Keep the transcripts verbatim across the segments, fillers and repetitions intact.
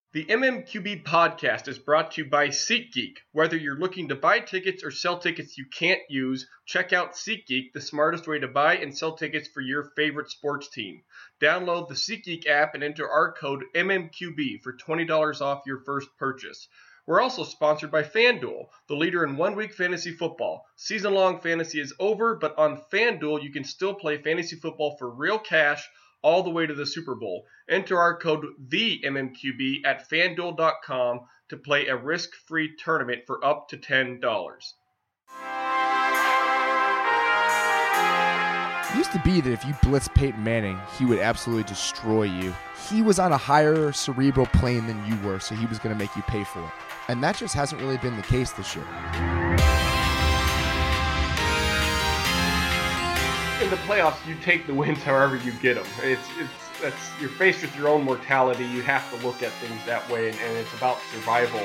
The M M Q B podcast is brought to you by SeatGeek. Whether you're looking to buy tickets or sell tickets you can't use, check out SeatGeek, the smartest way to buy and sell tickets for your favorite sports team. Download the SeatGeek app and enter our code M M Q B for twenty dollars off your first purchase. We're also sponsored by FanDuel, the leader in one-week fantasy football. Season-long fantasy is over, but on FanDuel you can still play fantasy football for real cash all the way to the Super Bowl. Enter our code the M M Q B at FanDuel dot com to play a risk-free tournament for up to ten dollars. It used to be that if you blitz Peyton Manning, he would absolutely destroy you. He was on a higher cerebral plane than you were, so he was going to make you pay for it. And that just hasn't really been the case this year. In the playoffs, you take the wins however you get them. It's it's that's you're faced with your own mortality. You have to look at things that way, and, and it's about survival.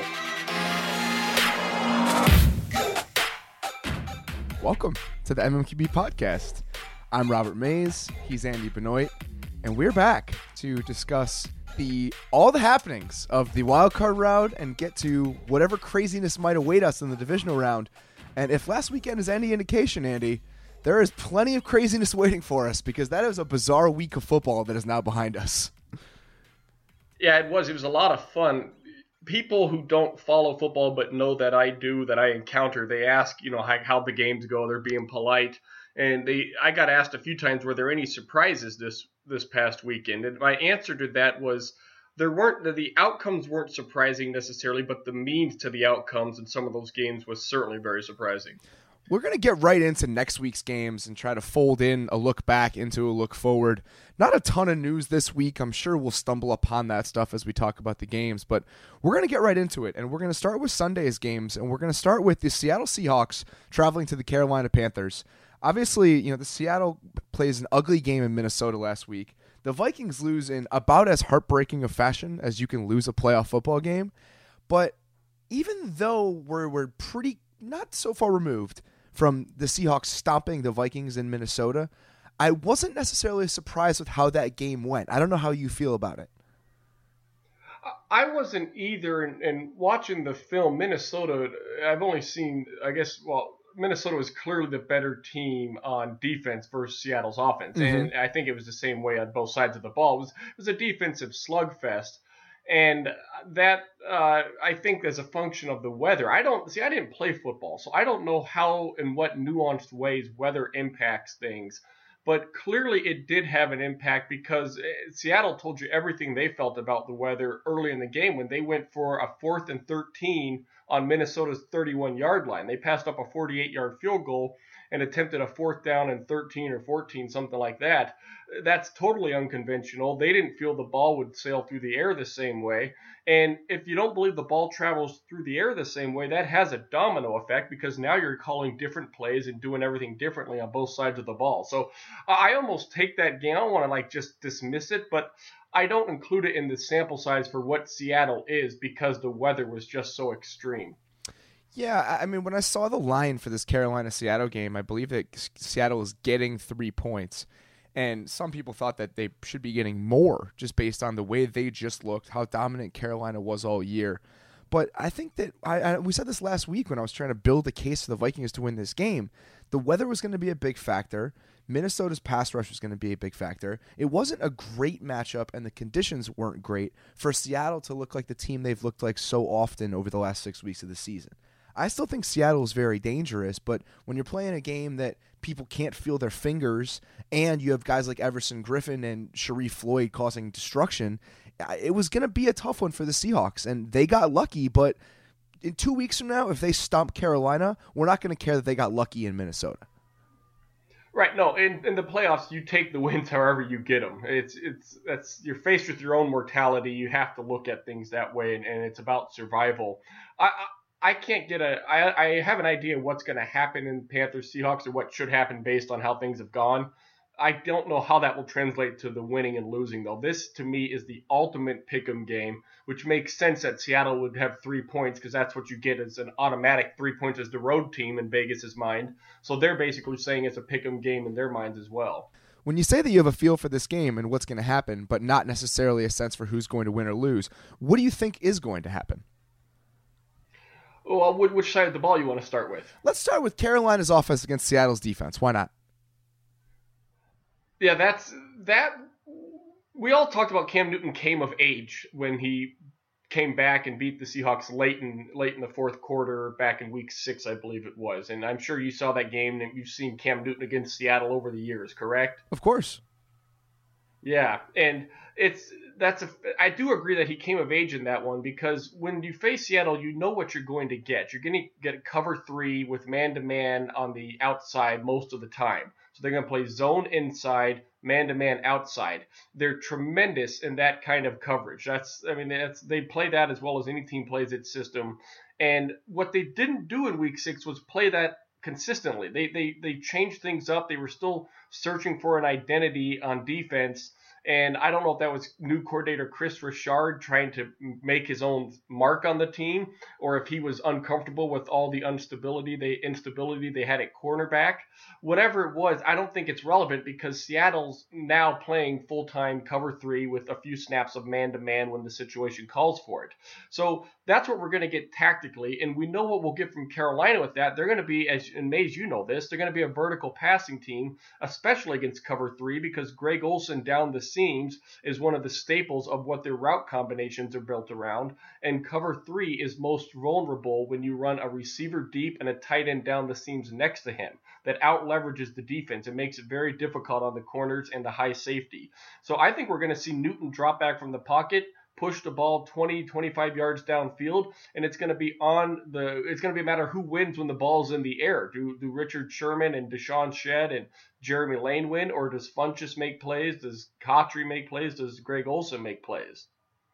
Welcome to the M M Q B podcast. I'm Robert Mays. He's Andy Benoit, and we're back to discuss the all the happenings of the wild card round and get to whatever craziness might await us in the divisional round. And if last weekend is any indication, Andy, there is plenty of craziness waiting for us because that is a bizarre week of football that is now behind us. Yeah, it was. It was a lot of fun. People who don't follow football but know that I do, that I encounter, they ask, you know, how, how the games go. They're being polite. And they, I got asked a few times, were there any surprises this this past weekend? And my answer to that was there weren't. The outcomes weren't surprising necessarily, but the means to the outcomes in some of those games was certainly very surprising. We're going to get right into next week's games and try to fold in a look back into a look forward. Not a ton of news this week. I'm sure we'll stumble upon that stuff as we talk about the games, but we're going to get right into it. And we're going to start with Sunday's games, and we're going to start with the Seattle Seahawks traveling to the Carolina Panthers. Obviously, you know, the Seattle plays an ugly game in Minnesota last week. The Vikings lose in about as heartbreaking a fashion as you can lose a playoff football game. But even though we're, we're pretty not so far removed from the Seahawks stomping the Vikings in Minnesota, I wasn't necessarily surprised with how that game went. I don't know how you feel about it. I wasn't either, and, and watching the film, Minnesota, I've only seen, I guess, well, Minnesota was clearly the better team on defense versus Seattle's offense, mm-hmm. and I think it was the same way on both sides of the ball. It was, it was a defensive slugfest. And that, uh, I think, is a function of the weather. I don't see. I didn't play football, so I don't know how and what nuanced ways weather impacts things. But clearly, it did have an impact because Seattle told you everything they felt about the weather early in the game when they went for a fourth and thirteen on Minnesota's thirty-one-yard line. They passed up a forty-eight-yard field goal and attempted a fourth down and thirteen or fourteen, something like that. That's totally unconventional. They didn't feel the ball would sail through the air the same way. And if you don't believe the ball travels through the air the same way, that has a domino effect because now you're calling different plays and doing everything differently on both sides of the ball. So I almost take that game. I don't want to like just dismiss it, but I don't include it in the sample size for what Seattle is because the weather was just so extreme. Yeah, I mean, when I saw the line for this Carolina-Seattle game, I believe that Seattle is getting three points. And some people thought that they should be getting more just based on the way they just looked, how dominant Carolina was all year. But I think that I, I we said this last week when I was trying to build a case for the Vikings to win this game. The weather was going to be a big factor. Minnesota's pass rush was going to be a big factor. It wasn't a great matchup, and the conditions weren't great for Seattle to look like the team they've looked like so often over the last six weeks of the season. I still think Seattle is very dangerous, but when you're playing a game that people can't feel their fingers and you have guys like Everson Griffin and Sharif Floyd causing destruction, it was going to be a tough one for the Seahawks, and they got lucky, but in two weeks from now, if they stomp Carolina, we're not going to care that they got lucky in Minnesota. Right. No, in, in the playoffs, you take the wins however you get them. It's it's that's you're faced with your own mortality. You have to look at things that way, and, and it's about survival. I, I I can't get a I, I have an idea what's going to happen in Panthers Seahawks or what should happen based on how things have gone. I don't know how that will translate to the winning and losing, though. This, to me, is the ultimate pick'em game, which makes sense that Seattle would have three points because that's what you get as an automatic three points as the road team in Vegas's mind. So they're basically saying it's a pick'em game in their minds as well. When you say that you have a feel for this game and what's going to happen, but not necessarily a sense for who's going to win or lose, what do you think is going to happen? Well, which side of the ball you want to start with? Let's start with Carolina's offense against Seattle's defense. Why not? Yeah, that's that. We all talked about Cam Newton came of age when he came back and beat the Seahawks late in late in the fourth quarter back in week six, I believe it was. And I'm sure you saw that game and you've seen Cam Newton against Seattle over the years, correct? Of course. Yeah, and it's that's a I do agree that he came of age in that one because when you face Seattle, you know what you're going to get. You're going to get cover three with man-to-man on the outside most of the time. So they're going to play zone inside, man-to-man outside. They're tremendous in that kind of coverage. That's, I mean, that's, they play that as well as any team plays its system. And what they didn't do in week six was play that consistently. They, they, they changed things up. They were still searching for an identity on defense. And I don't know if that was new coordinator Chris Richard trying to make his own mark on the team, or if he was uncomfortable with all the instability they instability they had at cornerback. Whatever it was, I don't think it's relevant because Seattle's now playing full-time cover three with a few snaps of man-to-man when the situation calls for it. So that's what we're going to get tactically, and we know what we'll get from Carolina with that. They're going to be, as and Mays, you know this, they're going to be a vertical passing team, especially against cover three, because Greg Olsen down the seams is one of the staples of what their route combinations are built around, and cover three is most vulnerable when you run a receiver deep and a tight end down the seams next to him. That out leverages the defense. It makes it very difficult on the corners and the high safety. So I think we're going to see Newton drop back from the pocket, push the ball twenty, twenty-five yards downfield, and it's going to be on the. It's going to be a matter of who wins when the ball's in the air. Do do Richard Sherman and Deshaun Shedd and Jeremy Lane win, or does Funchess make plays? Does Cotry make plays? Does Greg Olsen make plays?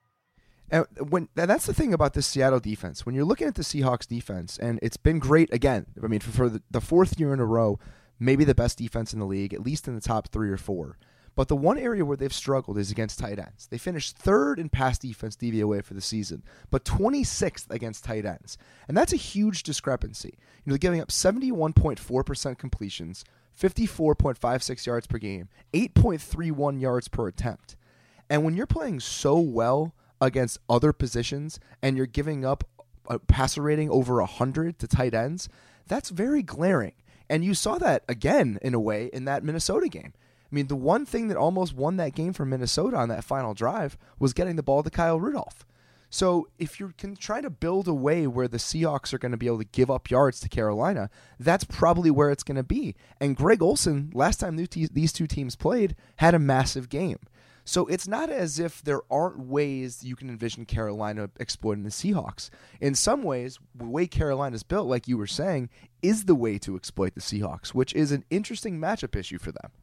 And when and that's the thing about this Seattle defense. When you're looking at the Seahawks defense, and it's been great again. I mean, for, for the, the fourth year in a row, maybe the best defense in the league, at least in the top three or four. But the one area where they've struggled is against tight ends. They finished third in pass defense D V O A for the season, but twenty-sixth against tight ends. And that's a huge discrepancy. You know, they're giving up seventy-one point four percent completions, fifty-four point five six yards per game, eight point three one yards per attempt. And when you're playing so well against other positions and you're giving up a passer rating over one hundred to tight ends, that's very glaring. And you saw that again, in a way, in that Minnesota game. I mean, the one thing that almost won that game for Minnesota on that final drive was getting the ball to Kyle Rudolph. So if you can try to build a way where the Seahawks are going to be able to give up yards to Carolina, that's probably where it's going to be. And Greg Olsen, last time these two teams played, had a massive game. So it's not as if there aren't ways you can envision Carolina exploiting the Seahawks. In some ways, the way Carolina's built, like you were saying, is the way to exploit the Seahawks, which is an interesting matchup issue for them.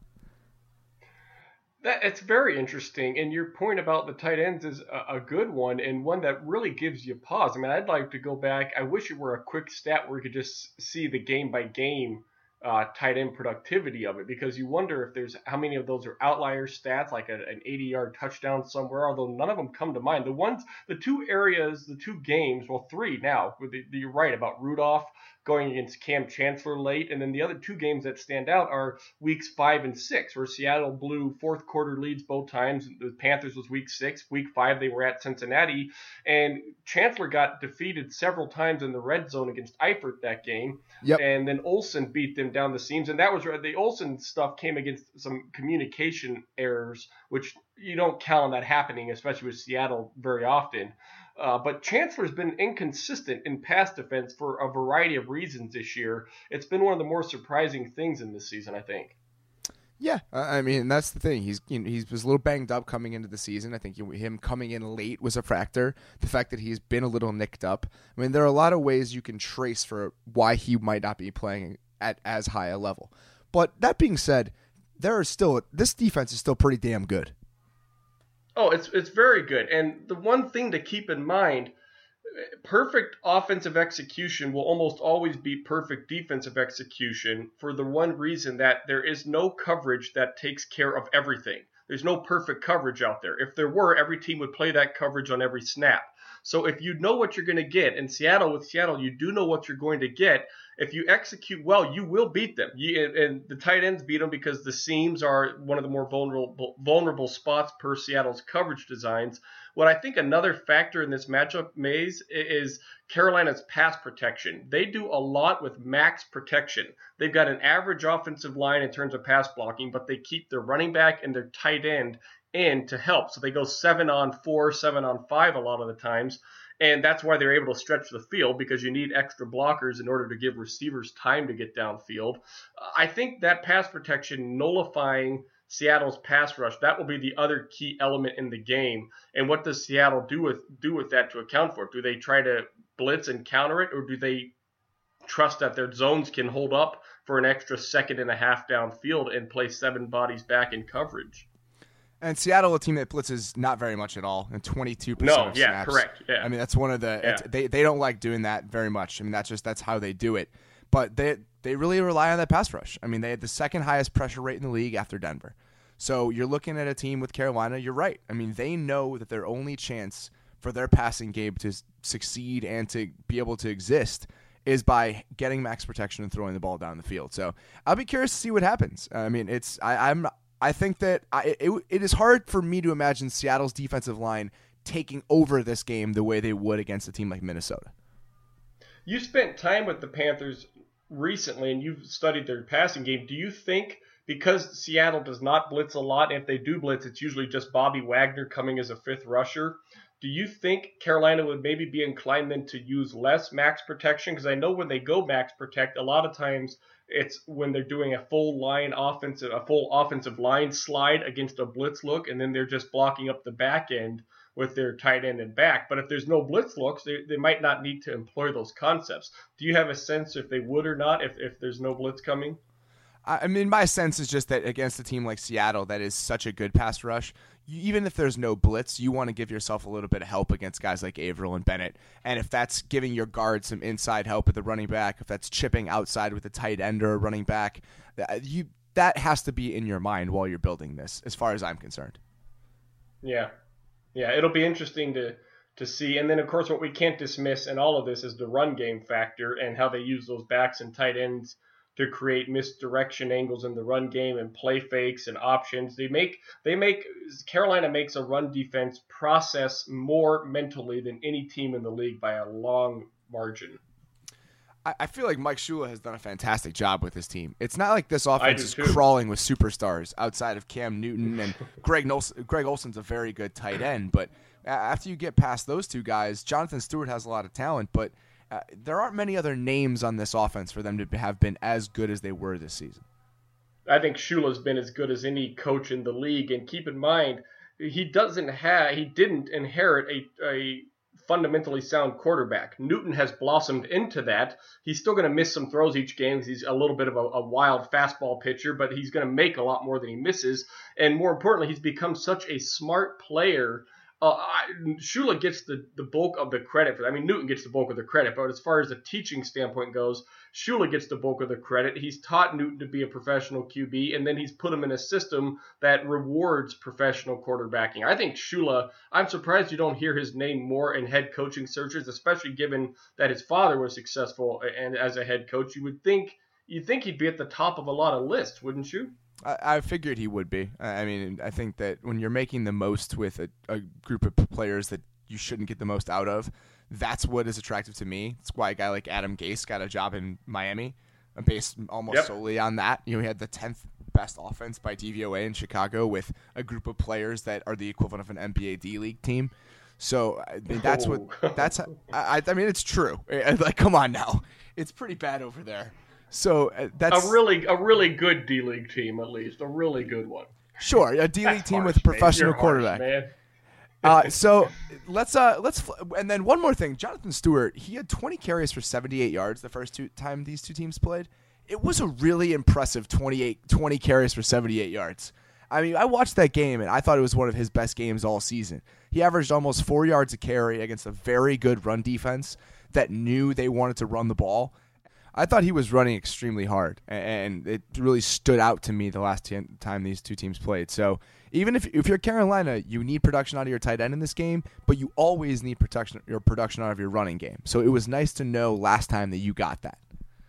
That, it's very interesting, and your point about the tight ends is a, a good one, and one that really gives you pause. I mean, I'd like to go back. I wish it were a quick stat where you could just see the game-by-game uh, tight end productivity of it, because you wonder if there's how many of those are outlier stats, like a, an eighty-yard touchdown somewhere, although none of them come to mind. The ones, the two areas, the two games, well, three now, the, the, you're right about Rudolph going against Cam Chancellor late, and then the other two games that stand out are weeks five and six, where Seattle blew fourth quarter leads both times. The Panthers was week six. Week five, they were at Cincinnati, and Chancellor got defeated several times in the red zone against Eifert that game. Yep. And then Olsen beat them down the seams, and that was the Olsen stuff came against some communication errors, which you don't count on that happening, especially with Seattle very often. Uh, but Chancellor's been inconsistent in pass defense for a variety of reasons this year. It's been one of the more surprising things in this season, I think. Yeah, I mean, that's the thing. He's you know, he was a little banged up coming into the season. I think him coming in late was a factor. The fact that he's been a little nicked up. I mean, there are a lot of ways you can trace for why he might not be playing at as high a level. But that being said, there are still this defense is still pretty damn good. Oh, it's it's very good. And the one thing to keep in mind, perfect offensive execution will almost always be perfect defensive execution for the one reason that there is no coverage that takes care of everything. There's no perfect coverage out there. If there were, every team would play that coverage on every snap. So if you know what you're going to get, in Seattle, with Seattle, you do know what you're going to get. If you execute well, you will beat them. You, and the tight ends beat them because the seams are one of the more vulnerable vulnerable spots per Seattle's coverage designs. What I think another factor in this matchup, Maze, is Carolina's pass protection. They do a lot with max protection. They've got an average offensive line in terms of pass blocking, but they keep their running back and their tight end in to help. So they go seven on four, seven on five a lot of the times. And that's why they're able to stretch the field, because you need extra blockers in order to give receivers time to get downfield. I think that pass protection nullifying Seattle's pass rush, that will be the other key element in the game. And what does Seattle do with do with that to account for it? Do they try to blitz and counter it, or do they trust that their zones can hold up for an extra second and a half downfield and play seven bodies back in coverage? And Seattle, a team that blitzes not very much at all, and twenty-two percent no, of yeah, snaps. correct. Yeah. I mean, that's one of the yeah. they they don't like doing that very much. I mean, that's just that's how they do it. But they they really rely on that pass rush. I mean, they had the second highest pressure rate in the league after Denver. So you're looking at a team with Carolina. You're right. I mean, they know that their only chance for their passing game to succeed and to be able to exist is by getting max protection and throwing the ball down the field. So I'll be curious to see what happens. I mean, it's I, I'm. I think that I, it, it is hard for me to imagine Seattle's defensive line taking over this game the way they would against a team like Minnesota. You spent time with the Panthers recently, and you've studied their passing game. Do you think, because Seattle does not blitz a lot, and if they do blitz, it's usually just Bobby Wagner coming as a fifth rusher, do you think Carolina would maybe be inclined then to use less max protection? Because I know when they go max protect, a lot of times it's when they're doing a full line offensive, a full offensive line slide against a blitz look, and then they're just blocking up the back end with their tight end and back. But if there's no blitz looks, they, they might not need to employ those concepts. Do you have a sense if they would or not if, if there's no blitz coming? I mean, my sense is just that against a team like Seattle that is such a good pass rush, even if there's no blitz, you want to give yourself a little bit of help against guys like Averill and Bennett. And if that's giving your guard some inside help at the running back, if that's chipping outside with a tight end or a running back, you that has to be in your mind while you're building this, as far as I'm concerned. Yeah. Yeah, it'll be interesting to, to see. And then, of course, what we can't dismiss in all of this is the run game factor and how they use those backs and tight ends to create misdirection angles in the run game and play fakes and options. They make they make Carolina makes a run defense process more mentally than any team in the league by a long margin. I, I feel like Mike Shula has done a fantastic job with his team. It's not like this offense is too. crawling with superstars outside of Cam Newton and Greg Nolson. Greg Olson's a very good tight end, but after you get past those two guys, Jonathan Stewart has a lot of talent, but Uh, there aren't many other names on this offense for them to have been as good as they were this season. I think Shula's been as good as any coach in the league. And keep in mind, he doesn't have, he didn't inherit a, a fundamentally sound quarterback. Newton has blossomed into that. He's still going to miss some throws each game. He's a little bit of a, a wild fastball pitcher, but he's going to make a lot more than he misses. And more importantly, he's become such a smart player. Uh, I, Shula gets the, the bulk of the credit for that. I mean, Newton gets the bulk of the credit, but as far as the teaching standpoint goes, Shula gets the bulk of the credit. He's taught Newton to be a professional Q B, and then he's put him in a system that rewards professional quarterbacking. I think Shula, I'm surprised you don't hear his name more in head coaching searches, especially given that his father was successful and as a head coach. You would think you'd think he'd be at the top of a lot of lists, wouldn't you? I, I figured he would be. I mean, I think that when you're making the most with a, a group of players that you shouldn't get the most out of, that's what is attractive to me. That's why a guy like Adam Gase got a job in Miami, based almost yep. solely on that. You know, he had the tenth best offense by D V O A in Chicago with a group of players that are the equivalent of an N B A D-League team. So I mean, that's what that's. I, I mean, it's true. Like, come on now, it's pretty bad over there. So uh, that's a really a really good D-League team, at least a really good one. Sure, a D-League team harsh, with a professional man. quarterback. Harsh, man. uh, so let's uh let's and then one more thing. Jonathan Stewart, he had twenty carries for seventy-eight yards the first two time these two teams played. It was a really impressive twenty-eight, twenty carries for seventy-eight yards. I mean, I watched that game and I thought it was one of his best games all season. He averaged almost four yards a carry against a very good run defense that knew they wanted to run the ball. I thought he was running extremely hard, and it really stood out to me the last time these two teams played. So Even if if you're Carolina, you need production out of your tight end in this game, but you always need production your production out of your running game. So it was nice to know last time that you got that.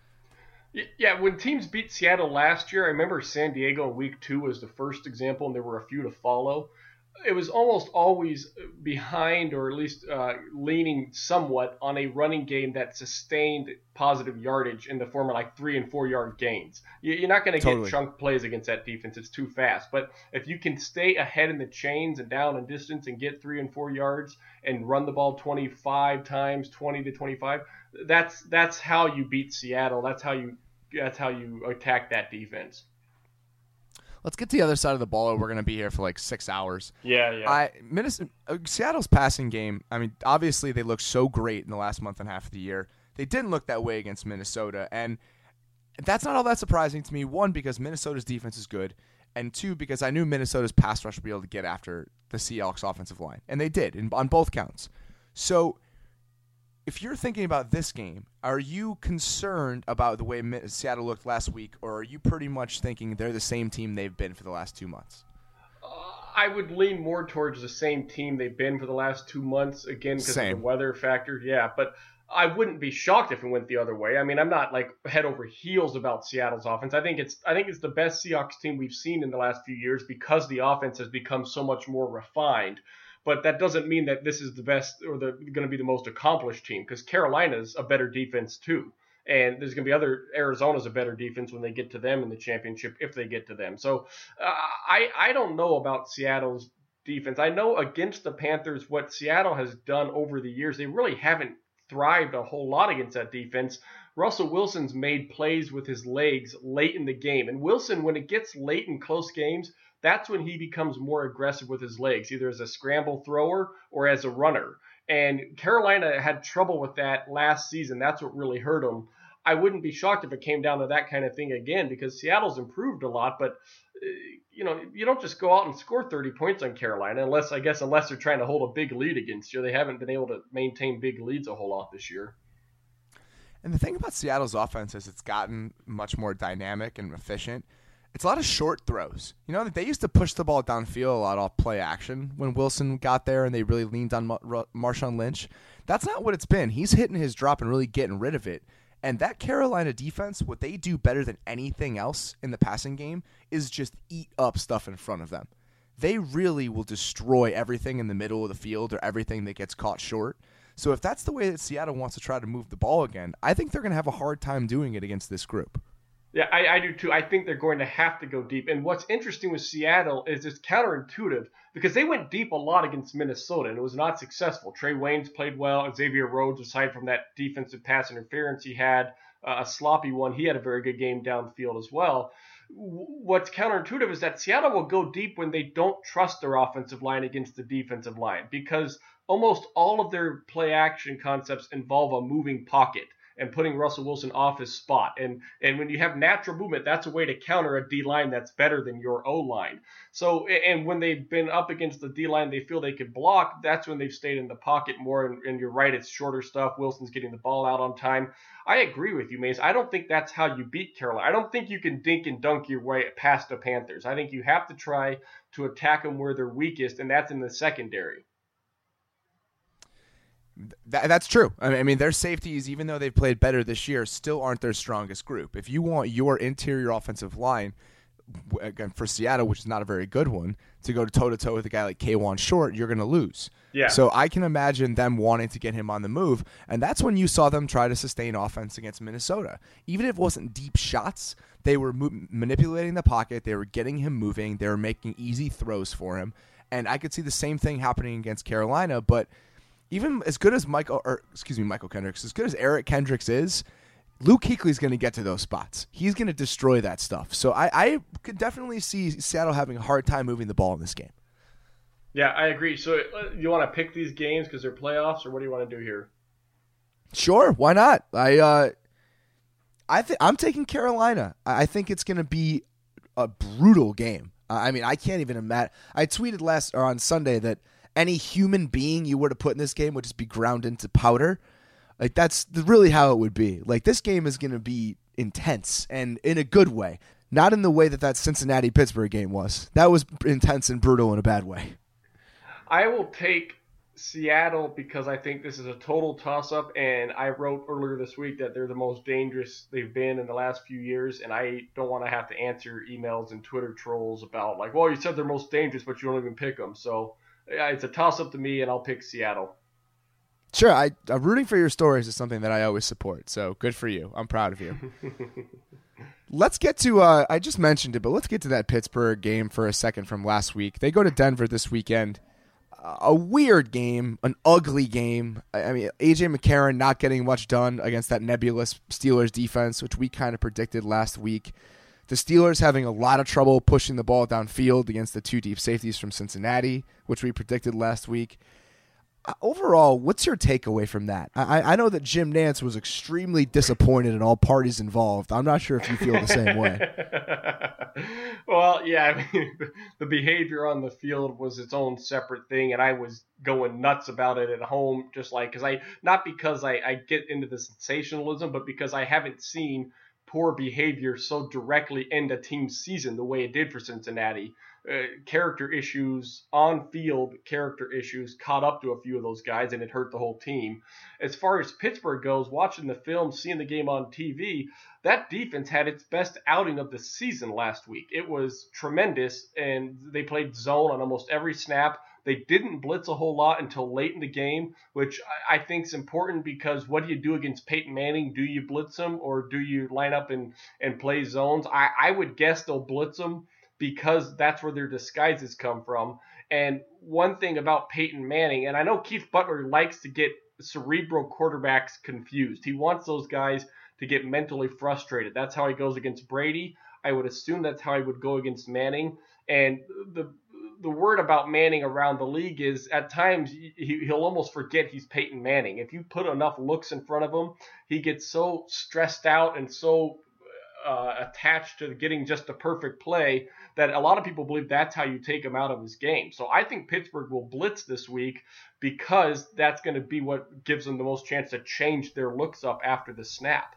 Yeah, when teams beat Seattle last year, I remember San Diego in week two was the first example, and there were a few to follow. It was almost always behind, or at least uh, leaning somewhat on a running game that sustained positive yardage in the form of like three and four yard gains. You're not going to Totally. get chunk plays against that defense. It's too fast. But if you can stay ahead in the chains and down in distance and get three and four yards and run the ball twenty-five times, twenty to twenty-five, that's that's how you beat Seattle. That's how you that's how you attack that defense. Let's get to the other side of the ball. We're going to be here for like six hours. Yeah, yeah. I Minnesota, Seattle's passing game, I mean, obviously they looked so great in the last month and a half of the year. They didn't look that way against Minnesota, and that's not all that surprising to me. One, because Minnesota's defense is good, and two, because I knew Minnesota's pass rush would be able to get after the Seahawks offensive line, and they did in, on both counts. So if you're thinking about this game, are you concerned about the way Seattle looked last week, or are you pretty much thinking they're the same team they've been for the last two months? Uh, I would lean more towards the same team they've been for the last two months, again, because of the weather factor. Yeah, but I wouldn't be shocked if it went the other way. I mean, I'm not like head over heels about Seattle's offense. I think it's I think it's the best Seahawks team we've seen in the last few years because the offense has become so much more refined. But that doesn't mean that this is the best or the going to be the most accomplished team, because Carolina's a better defense too. And there's going to be other Arizona's a better defense when they get to them in the championship, if they get to them. So uh, I, I don't know about Seattle's defense. I know against the Panthers what Seattle has done over the years. They really haven't thrived a whole lot against that defense. Russell Wilson's made plays with his legs late in the game. And Wilson, when it gets late in close games, that's when he becomes more aggressive with his legs, either as a scramble thrower or as a runner. And Carolina had trouble with that last season. That's what really hurt them. I wouldn't be shocked if it came down to that kind of thing again, because Seattle's improved a lot. But, uh, you know, you don't just go out and score thirty points on Carolina, unless, I guess, unless they're trying to hold a big lead against you. They haven't been able to maintain big leads a whole lot this year. And the thing about Seattle's offense is it's gotten much more dynamic and efficient. It's a lot of short throws. You know, they used to push the ball downfield a lot off play action when Wilson got there and they really leaned on Mar- Marshawn Lynch. That's not what it's been. He's hitting his drop and really getting rid of it. And that Carolina defense, what they do better than anything else in the passing game is just eat up stuff in front of them. They really will destroy everything in the middle of the field or everything that gets caught short. So if that's the way that Seattle wants to try to move the ball again, I think they're going to have a hard time doing it against this group. Yeah, I, I do too. I think they're going to have to go deep. And what's interesting with Seattle is it's counterintuitive because they went deep a lot against Minnesota and it was not successful. Trey Waynes played well. Xavier Rhodes, aside from that defensive pass interference he had, uh, a sloppy one, he had a very good game downfield as well. What's counterintuitive is that Seattle will go deep when they don't trust their offensive line against the defensive line, because almost all of their play action concepts involve a moving pocket and putting Russell Wilson off his spot. And and when you have natural movement, that's a way to counter a D-line that's better than your O-line. So, and when they've been up against the D-line they feel they could block, that's when they've stayed in the pocket more. And, and you're right, it's shorter stuff. Wilson's getting the ball out on time. I agree with you, Mace. I don't think that's how you beat Carolina. I don't think you can dink and dunk your way past the Panthers. I think you have to try to attack them where they're weakest, and that's in the secondary. That, that's true. I mean, their safeties, even though they've played better this year, still aren't their strongest group. If you want your interior offensive line, again, for Seattle, which is not a very good one, to go toe-to-toe with a guy like K'Wan Short, you're going to lose. Yeah. So I can imagine them wanting to get him on the move, and that's when you saw them try to sustain offense against Minnesota. Even if it wasn't deep shots, they were mo- manipulating the pocket, they were getting him moving, they were making easy throws for him, and I could see the same thing happening against Carolina, but even as good as Michael, or excuse me, Michael Kendricks, as good as Eric Kendricks is, Luke Kuechly's going to get to those spots. He's going to destroy that stuff. So I, I could definitely see Seattle having a hard time moving the ball in this game. Yeah, I agree. So you want to pick these games because they're playoffs, or what do you want to do here? Sure, why not? I, uh, I think I'm taking Carolina. I think it's going to be a brutal game. I mean, I can't even imagine. I tweeted last or on Sunday that any human being you were to put in this game would just be ground into powder. Like, that's really how it would be. Like, this game is going to be intense and in a good way. Not in the way that that Cincinnati-Pittsburgh game was. That was intense and brutal in a bad way. I will take Seattle because I think this is a total toss-up, and I wrote earlier this week that they're the most dangerous they've been in the last few years, and I don't want to have to answer emails and Twitter trolls about, like, well, you said they're most dangerous, but you don't even pick them. So yeah, it's a toss-up to me, and I'll pick Seattle. Sure, I, uh, rooting for your stories is something that I always support, so good for you. I'm proud of you. Let's get to, uh, I just mentioned it, but let's get to that Pittsburgh game for a second from last week. They go to Denver this weekend. A weird game, an ugly game. I mean, A J McCarron not getting much done against that nebulous Steelers defense, which we kind of predicted last week. The Steelers having a lot of trouble pushing the ball downfield against the two deep safeties from Cincinnati, which we predicted last week. Uh, overall, what's your takeaway from that? I, I know that Jim Nantz was extremely disappointed in all parties involved. I'm not sure if you feel the same way. Well, yeah, I mean, the behavior on the field was its own separate thing, and I was going nuts about it at home, just like, because I, not because I, I get into the sensationalism, but because I haven't seen poor behavior so directly end a team's season the way it did for Cincinnati. Uh, character issues, on-field character issues caught up to a few of those guys, and it hurt the whole team. As far as Pittsburgh goes, watching the film, seeing the game on T V, that defense had its best outing of the season last week. It was tremendous, and they played zone on almost every snap. They didn't blitz a whole lot until late in the game, which I think is important because what do you do against Peyton Manning? Do you blitz him, or do you line up and, and play zones? I, I would guess they'll blitz him, because that's where their disguises come from. And one thing about Peyton Manning, and I know Keith Butler likes to get cerebral quarterbacks confused. He wants those guys to get mentally frustrated. That's how he goes against Brady. I would assume that's how he would go against Manning. And the the word about Manning around the league is at times he, he'll almost forget he's Peyton Manning. If you put enough looks in front of him, he gets so stressed out and so uh, attached to getting just a perfect play that a lot of people believe that's how you take him out of his game. So I think Pittsburgh will blitz this week because that's going to be what gives them the most chance to change their looks up after the snap.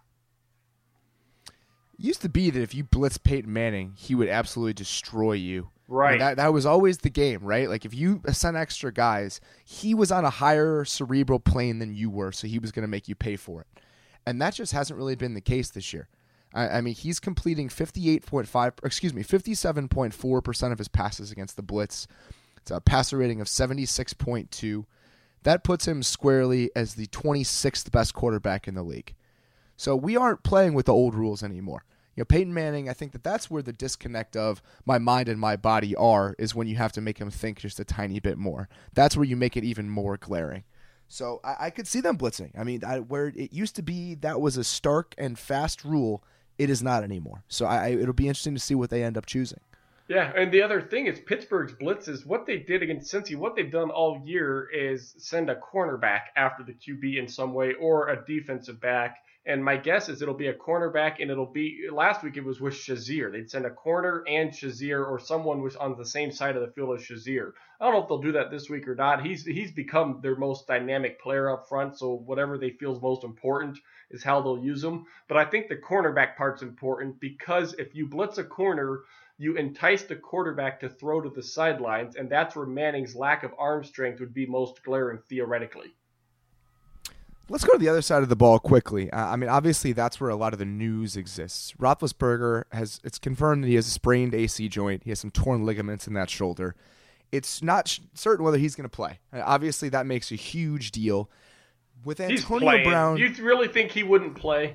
It used to be that if you blitz Peyton Manning, he would absolutely destroy you. Right. You know, that that was always the game, right? Like if you sent extra guys, he was on a higher cerebral plane than you were, so he was going to make you pay for it. And that just hasn't really been the case this year. I, I mean, he's completing fifty-eight point five, excuse me, fifty-seven point four percent of his passes against the blitz. It's a passer rating of seventy-six point two. That puts him squarely as the twenty-sixth best quarterback in the league. So we aren't playing with the old rules anymore. You know, Peyton Manning, I think that that's where the disconnect of my mind and my body are, is when you have to make him think just a tiny bit more. That's where you make it even more glaring. So I, I could see them blitzing. I mean, I, where it used to be that was a stark and fast rule, it is not anymore. So I, it'll be interesting to see what they end up choosing. Yeah, and the other thing is Pittsburgh's blitzes, what they did against Cincy, what they've done all year is send a cornerback after the Q B in some way or a defensive back. And my guess is it'll be a cornerback, and it'll be, last week it was with Shazier. They'd send a corner and Shazier, or someone was on the same side of the field as Shazier. I don't know if they'll do that this week or not. He's he's become their most dynamic player up front, so whatever they feel is most important is how they'll use him. But I think the cornerback part's important because if you blitz a corner, you entice the quarterback to throw to the sidelines, and that's where Manning's lack of arm strength would be most glaring theoretically. Let's go to the other side of the ball quickly. Uh, I mean, obviously, that's where a lot of the news exists. Roethlisberger has, it's confirmed that he has a sprained A C joint. He has some torn ligaments in that shoulder. It's not sh- certain whether he's going to play. Uh, obviously, that makes a huge deal. With Antonio Brown, you really think he wouldn't play?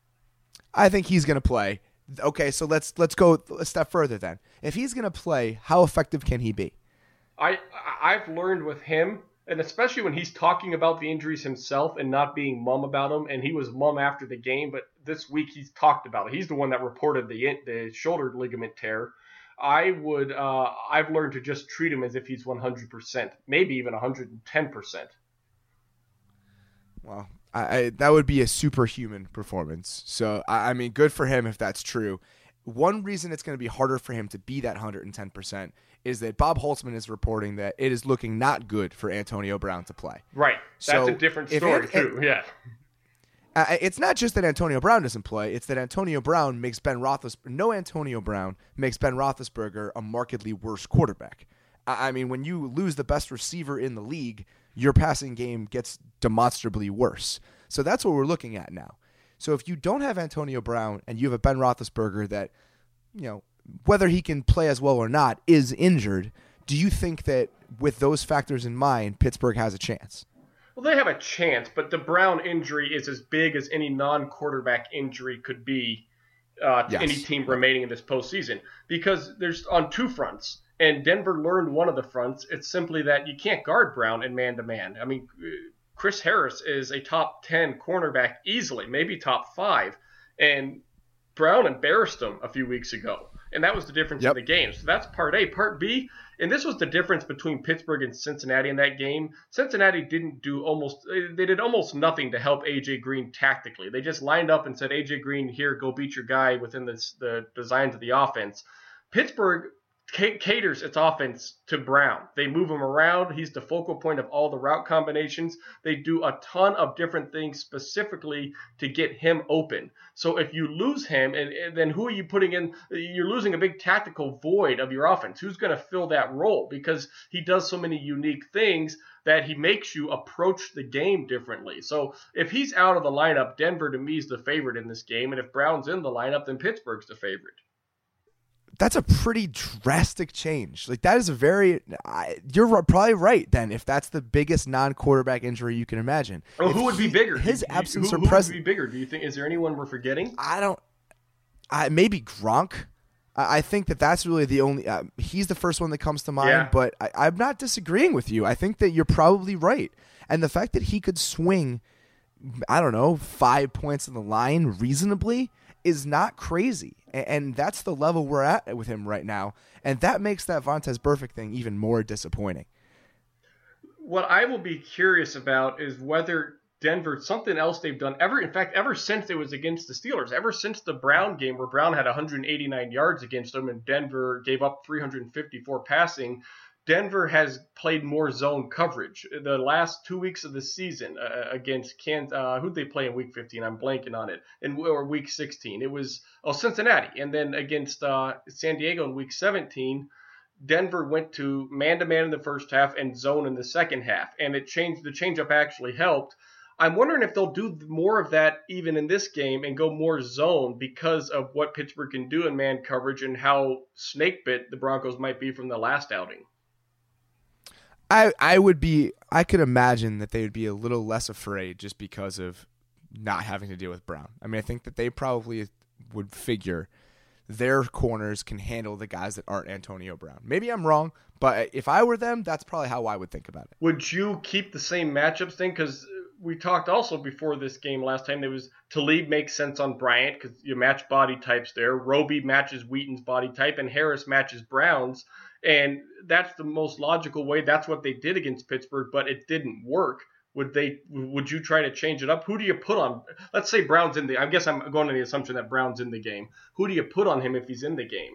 I think he's going to play. Okay, so let's let's go a step further then. If he's going to play, how effective can he be? I I've learned with him, and especially when he's talking about the injuries himself and not being mum about them, and he was mum after the game, but this week he's talked about it. He's the one that reported the the shoulder ligament tear. I would, uh, I've learned to just treat him as if he's one hundred percent, maybe even one hundred ten percent. Well, I, I, that would be a superhuman performance. So, I, I mean, good for him if that's true. One reason it's going to be harder for him to be that one hundred ten percent is that Bob Holtzman is reporting that it is looking not good for Antonio Brown to play. Right. That's so a different story, it, too. Yeah. Uh, it's not just that Antonio Brown doesn't play. It's that Antonio Brown makes Ben Roethlisberger, no Antonio Brown makes Ben Roethlisberger a markedly worse quarterback. I, I mean, when you lose the best receiver in the league, your passing game gets demonstrably worse. So that's what we're looking at now. So if you don't have Antonio Brown and you have a Ben Roethlisberger that, you know, whether he can play as well or not, is injured, do you think that with those factors in mind, Pittsburgh has a chance? Well, they have a chance, but the Brown injury is as big as any non-quarterback injury could be uh, to yes. any team remaining in this postseason, because there's on two fronts, and Denver learned one of the fronts. It's simply that you can't guard Brown in man-to-man. I mean, Chris Harris is a top ten cornerback easily, maybe top five, and Brown embarrassed him a few weeks ago, and that was the difference yep. in the game. So that's part A. Part B, and this was the difference between Pittsburgh and Cincinnati in that game. Cincinnati didn't do almost – they did almost nothing to help A J. Green tactically. They just lined up and said, A J. Green, here, go beat your guy within this, the designs of the offense. Pittsburgh caters its offense to Brown. They move him around. He's the focal point of all the route combinations. They do a ton of different things specifically to get him open. So if you lose him, and, and then who are you putting in? You're losing a big tactical void of your offense. Who's going to fill that role? Because he does so many unique things that he makes you approach the game differently. So if he's out of the lineup, Denver to me is the favorite in this game. And if Brown's in the lineup, then Pittsburgh's the favorite. That's a pretty drastic change. Like that is a very I, you're probably right then if that's the biggest non-quarterback injury you can imagine. Well, who would he, be bigger? His who, absence who, or who presence would be bigger? Do you think is there anyone we're forgetting? I don't I maybe Gronk. I, I think that that's really the only uh, he's the first one that comes to mind, yeah. but I, I'm not disagreeing with you. I think that you're probably right. And the fact that he could swing I don't know, five points in the line reasonably is not crazy. And that's the level we're at with him right now. And that makes that Vontaze Burfict thing even more disappointing. What I will be curious about is whether Denver, something else they've done, ever in fact, ever since it was against the Steelers, ever since the Brown game where Brown had one hundred eighty-nine yards against them and Denver gave up three hundred fifty-four passing, Denver has played more zone coverage. The last two weeks of the season uh, against Kansas, uh, who'd they play in week fifteen? I'm blanking on it. In, or week sixteen. It was oh Cincinnati. And then against uh, San Diego in week seventeen, Denver went to man-to-man in the first half and zone in the second half. And it changed. The changeup actually helped. I'm wondering if they'll do more of that even in this game and go more zone because of what Pittsburgh can do in man coverage and how snake bit the Broncos might be from the last outing. I, I would be I could imagine that they would be a little less afraid just because of not having to deal with Brown. I mean, I think that they probably would figure their corners can handle the guys that aren't Antonio Brown. Maybe I'm wrong, but if I were them, that's probably how I would think about it. Would you keep the same matchups thing? Because we talked also before this game last time, there was Talib makes sense on Bryant because you match body types there. Roby matches Wheaton's body type, and Harris matches Brown's. And that's the most logical way. That's what they did against Pittsburgh, but it didn't work. Would they? Would you try to change it up? Who do you put on? Let's say Brown's in the. I guess I'm going on the assumption that Brown's in the game. Who do you put on him if he's in the game?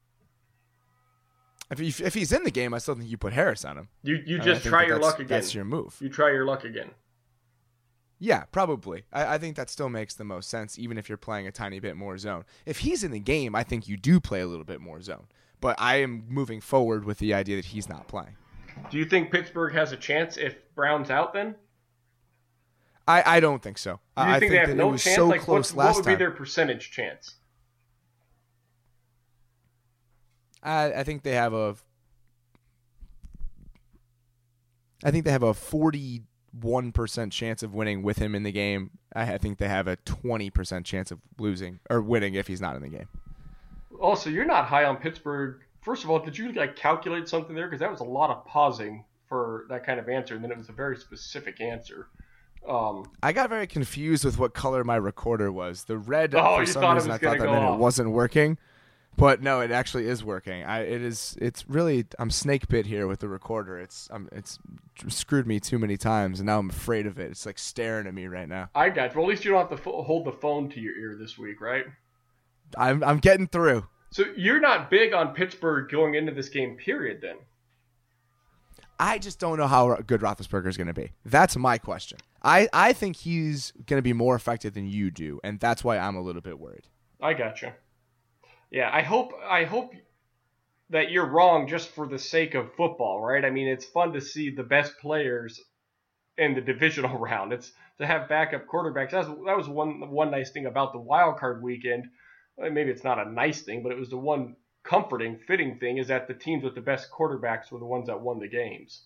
If he, if he's in the game, I still think you put Harris on him. You you just try your luck again. That's your move. You try your luck again. Yeah, probably. I, I think that still makes the most sense, even if you're playing a tiny bit more zone. If he's in the game, I think you do play a little bit more zone. But I am moving forward with the idea that he's not playing. Do you think Pittsburgh has a chance if Brown's out then? I, I don't think so. Do you I think, think they have that no it was chance? so like, close what, last what would be time. their percentage chance? I, I think they have a. I think they have a forty-one percent chance of winning with him in the game. I, I think they have a twenty percent chance of losing or winning if he's not in the game. Also, you're not high on Pittsburgh. First of all, did you like calculate something there? Because that was a lot of pausing for that kind of answer, and then it was a very specific answer. Um, I got very confused with what color my recorder was. The red, oh, for some reason, I thought that meant off. it wasn't working. But no, it actually is working. I it is. It's really. I'm snake bit here with the recorder. It's. Um. It's screwed me too many times, and now I'm afraid of it. It's like staring at me right now. I got you. Well, at least you don't have to fo- hold the phone to your ear this week, right? I'm. I'm getting through. So you're not big on Pittsburgh going into this game, period. Then. I just don't know how good Roethlisberger is going to be. That's my question. I, I think he's going to be more effective than you do, and that's why I'm a little bit worried. I gotcha. Yeah, I hope I hope that you're wrong just for the sake of football, right? I mean, it's fun to see the best players in the divisional round. It's to have backup quarterbacks. That was, that was one one nice thing about the wild card weekend. Well, maybe it's not a nice thing, but it was the one comforting, fitting thing is that the teams with the best quarterbacks were the ones that won the games.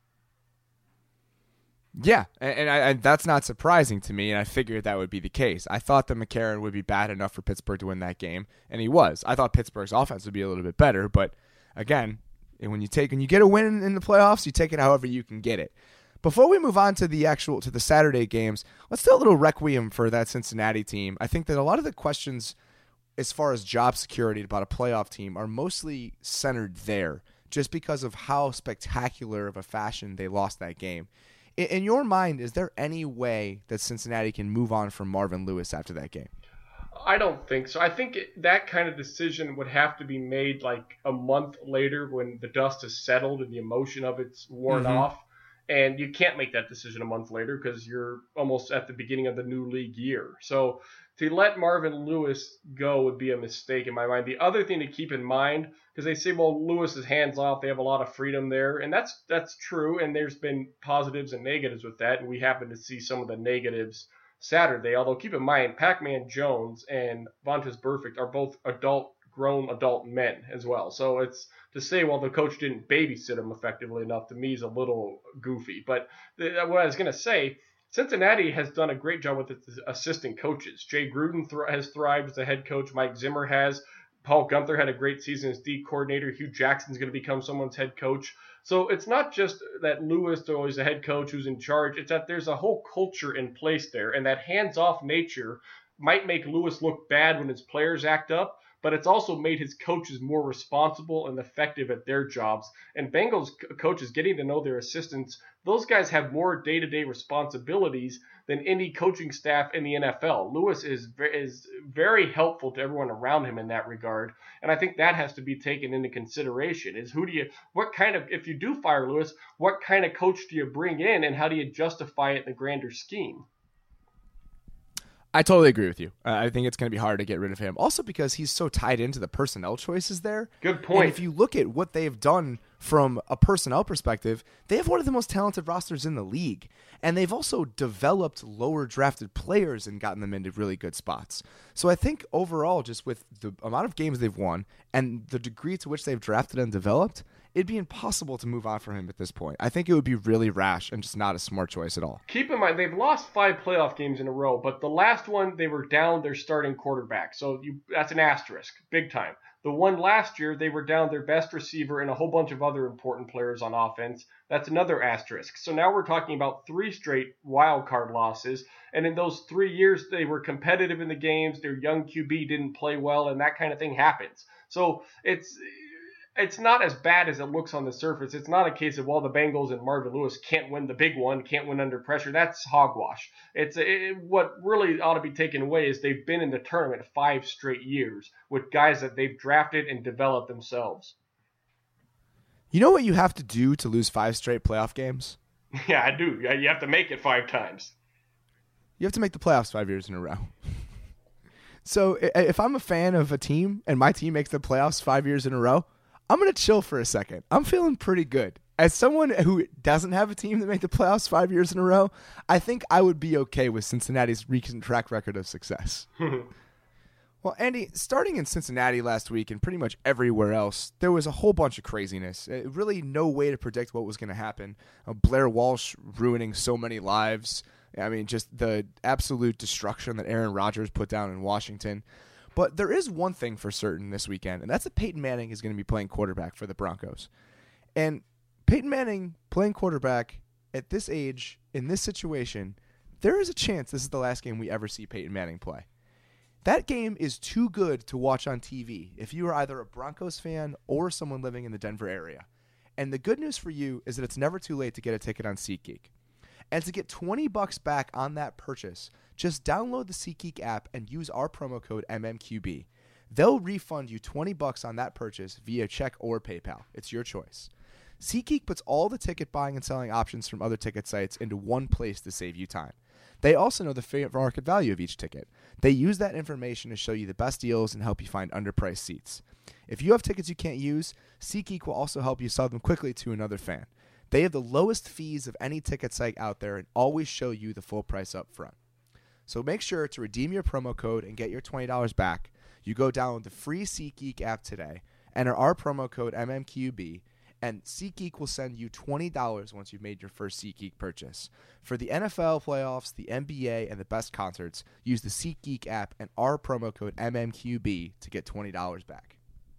Yeah, and, and, I, and that's not surprising to me, and I figured that would be the case. I thought that McCarron would be bad enough for Pittsburgh to win that game, and he was. I thought Pittsburgh's offense would be a little bit better, but again, when you take when you get a win in the playoffs, you take it however you can get it. Before we move on to the actual to the Saturday games, let's do a little requiem for that Cincinnati team. I think that a lot of the questions as far as job security about a playoff team are mostly centered there, just because of how spectacular of a fashion they lost that game. In your mind, is there any way that Cincinnati can move on from Marvin Lewis after that game? I don't think so. I think it, that kind of decision would have to be made like a month later when the dust has settled and the emotion of it's worn mm-hmm. off. And you can't make that decision a month later because you're almost at the beginning of the new league year. So to let Marvin Lewis go would be a mistake in my mind. The other thing to keep in mind, because they say, well, Lewis is hands off. They have a lot of freedom there. And that's that's true. And there's been positives and negatives with that. And we happen to see some of the negatives Saturday. Although keep in mind, Pac-Man Jones and Vontaze Burfict are both adult, grown adult men as well. So it's to say, well, the coach didn't babysit him effectively enough, to me is a little goofy. But the, what I was going to say, Cincinnati has done a great job with its assistant coaches. Jay Gruden th- has thrived as a head coach. Mike Zimmer has. Paul Gunther had a great season as D coordinator. Hugh Jackson's going to become someone's head coach. So it's not just that Lewis is the head coach who's in charge. It's that there's a whole culture in place there. And that hands-off nature might make Lewis look bad when his players act up, but it's also made his coaches more responsible and effective at their jobs. And Bengals coaches getting to know their assistants, those guys have more day-to-day responsibilities than any coaching staff in the N F L. Lewis is is very helpful to everyone around him in that regard, and I think that has to be taken into consideration. Is who do you, what kind of, if you do fire Lewis, what kind of coach do you bring in, and how do you justify it in the grander scheme? I totally agree with you. Uh, I think it's going to be hard to get rid of him. Also because he's so tied into the personnel choices there. Good point. And if you look at what they've done from a personnel perspective, they have one of the most talented rosters in the league. And they've also developed lower drafted players and gotten them into really good spots. So I think overall, just with the amount of games they've won and the degree to which they've drafted and developed, it'd be impossible to move on from him at this point. I think it would be really rash and just not a smart choice at all. Keep in mind, they've lost five playoff games in a row, but the last one, they were down their starting quarterback. So you, that's an asterisk, big time. The one last year, they were down their best receiver and a whole bunch of other important players on offense. That's another asterisk. So now we're talking about three straight wild card losses. And in those three years, they were competitive in the games. Their young Q B didn't play well, and that kind of thing happens. So it's... It's not as bad as it looks on the surface. It's not a case of, well, the Bengals and Marvin Lewis can't win the big one, can't win under pressure. That's hogwash. It's it, what really ought to be taken away is they've been in the tournament five straight years with guys that they've drafted and developed themselves. You know what you have to do to lose five straight playoff games? Yeah, I do. You have to make it five times. You have to make the playoffs five years in a row. So if I'm a fan of a team and my team makes the playoffs five years in a row, I'm going to chill for a second. I'm feeling pretty good. As someone who doesn't have a team that made the playoffs five years in a row, I think I would be okay with Cincinnati's recent track record of success. Well, Andy, starting in Cincinnati last week and pretty much everywhere else, there was a whole bunch of craziness. Uh, really no way to predict what was going to happen. Uh, Blair Walsh ruining so many lives. I mean, just the absolute destruction that Aaron Rodgers put down in Washington. But there is one thing for certain this weekend, and that's that Peyton Manning is going to be playing quarterback for the Broncos. And Peyton Manning playing quarterback at this age, in this situation, there is a chance this is the last game we ever see Peyton Manning play. That game is too good to watch on T V if you are either a Broncos fan or someone living in the Denver area. And the good news for you is that it's never too late to get a ticket on SeatGeek. And to get twenty bucks back on that purchase, just download the SeatGeek app and use our promo code M M Q B. They'll refund you twenty bucks on that purchase via check or PayPal. It's your choice. SeatGeek puts all the ticket buying and selling options from other ticket sites into one place to save you time. They also know the fair market value of each ticket. They use that information to show you the best deals and help you find underpriced seats. If you have tickets you can't use, SeatGeek will also help you sell them quickly to another fan. They have the lowest fees of any ticket site out there and always show you the full price up front. So make sure to redeem your promo code and get your twenty dollars back. You go download the free SeatGeek app today, enter our promo code M M Q B, and SeatGeek will send you twenty dollars once you've made your first SeatGeek purchase. For the N F L playoffs, the N B A, and the best concerts, use the SeatGeek app and our promo code M M Q B to get twenty dollars back.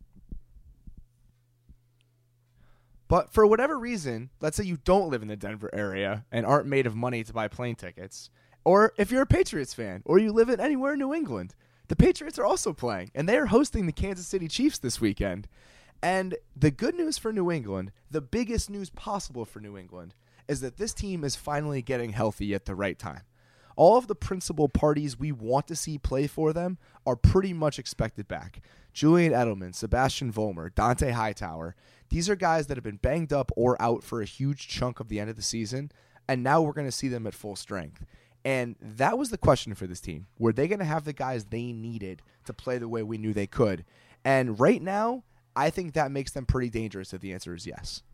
But for whatever reason, let's say you don't live in the Denver area and aren't made of money to buy plane tickets, or if you're a Patriots fan, or you live in anywhere in New England, the Patriots are also playing, and they are hosting the Kansas City Chiefs this weekend. And the good news for New England, the biggest news possible for New England, is that this team is finally getting healthy at the right time. All of the principal parties we want to see play for them are pretty much expected back. Julian Edelman, Sebastian Vollmer, Dante Hightower, these are guys that have been banged up or out for a huge chunk of the end of the season, and now we're going to see them at full strength. And that was the question for this team. Were they going to have the guys they needed to play the way we knew they could? And right now, I think that makes them pretty dangerous if the answer is yes.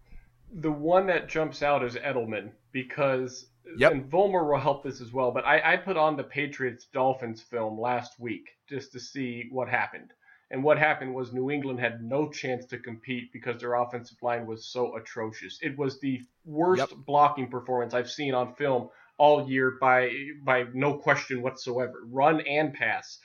The one that jumps out is Edelman because, yep. and Vollmer will help this as well, but I, I put on the Patriots-Dolphins film last week just to see what happened. And what happened was New England had no chance to compete because their offensive line was so atrocious. It was the worst yep. blocking performance I've seen on film all year by by no question whatsoever, run and pass.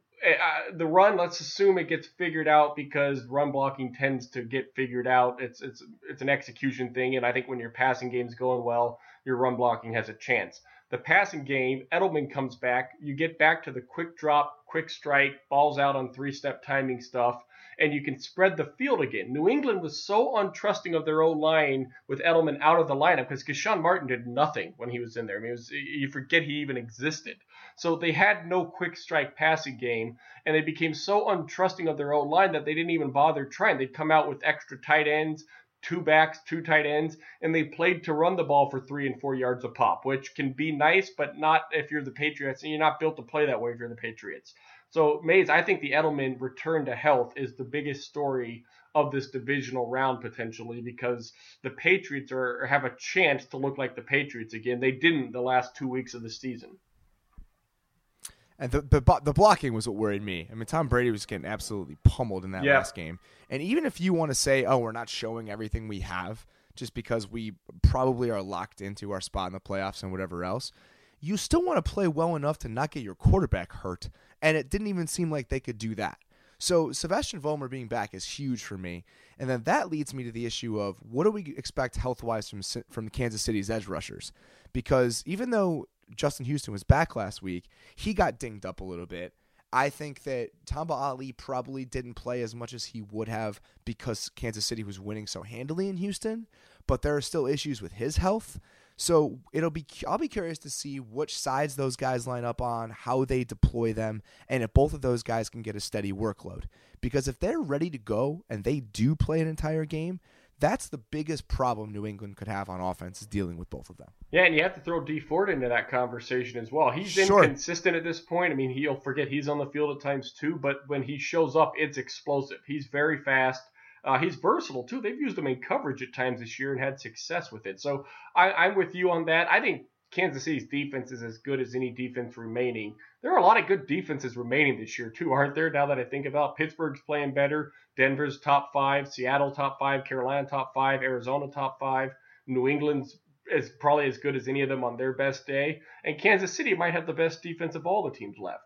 Uh, the run, let's assume it gets figured out because run blocking tends to get figured out. It's it's it's an execution thing, and I think when your passing game's going well, your run blocking has a chance. The passing game, Edelman comes back. You get back to the quick drop, quick strike, balls out on three-step timing stuff, and you can spread the field again. New England was so untrusting of their own line with Edelman out of the lineup because Keshawn Martin did nothing when he was in there. I mean, it was, you forget he even existed. So they had no quick strike passing game, and they became so untrusting of their own line that they didn't even bother trying. They'd come out with extra tight ends, two backs, two tight ends, and they played to run the ball for three and four yards a pop, which can be nice, but not if you're the Patriots, and you're not built to play that way if you're the Patriots. So, Mays, I think the Edelman return to health is the biggest story of this divisional round potentially because the Patriots are have a chance to look like the Patriots again. They didn't the last two weeks of the season. And the, the the blocking was what worried me. I mean, Tom Brady was getting absolutely pummeled in that yeah. last game. And even if you want to say, oh, we're not showing everything we have just because we probably are locked into our spot in the playoffs and whatever else, you still want to play well enough to not get your quarterback hurt. And it didn't even seem like they could do that. So Sebastian Vollmer being back is huge for me. And then that leads me to the issue of what do we expect health-wise from from Kansas City's edge rushers? Because even though Justin Houston was back last week, he got dinged up a little bit. I think that Tamba Ali probably didn't play as much as he would have because Kansas City was winning so handily in Houston, but there are still issues with his health. So it'll be I'll be curious to see which sides those guys line up on, how they deploy them, and if both of those guys can get a steady workload. Because if they're ready to go and they do play an entire game, that's the biggest problem New England could have on offense is dealing with both of them. Yeah, and you have to throw Dee Ford into that conversation as well. He's sure. inconsistent at this point. I mean, he'll forget he's on the field at times too, but when he shows up, it's explosive. He's very fast. Uh, he's versatile too. They've used him in coverage at times this year and had success with it. So I, I'm with you on that. I think Kansas City's defense is as good as any defense remaining. There are a lot of good defenses remaining this year too, aren't there? Now that I think about it, Pittsburgh's playing better. Denver's top five, Seattle top five, Carolina top five, Arizona top five. New England's is probably as good as any of them on their best day. And Kansas City might have the best defense of all the teams left.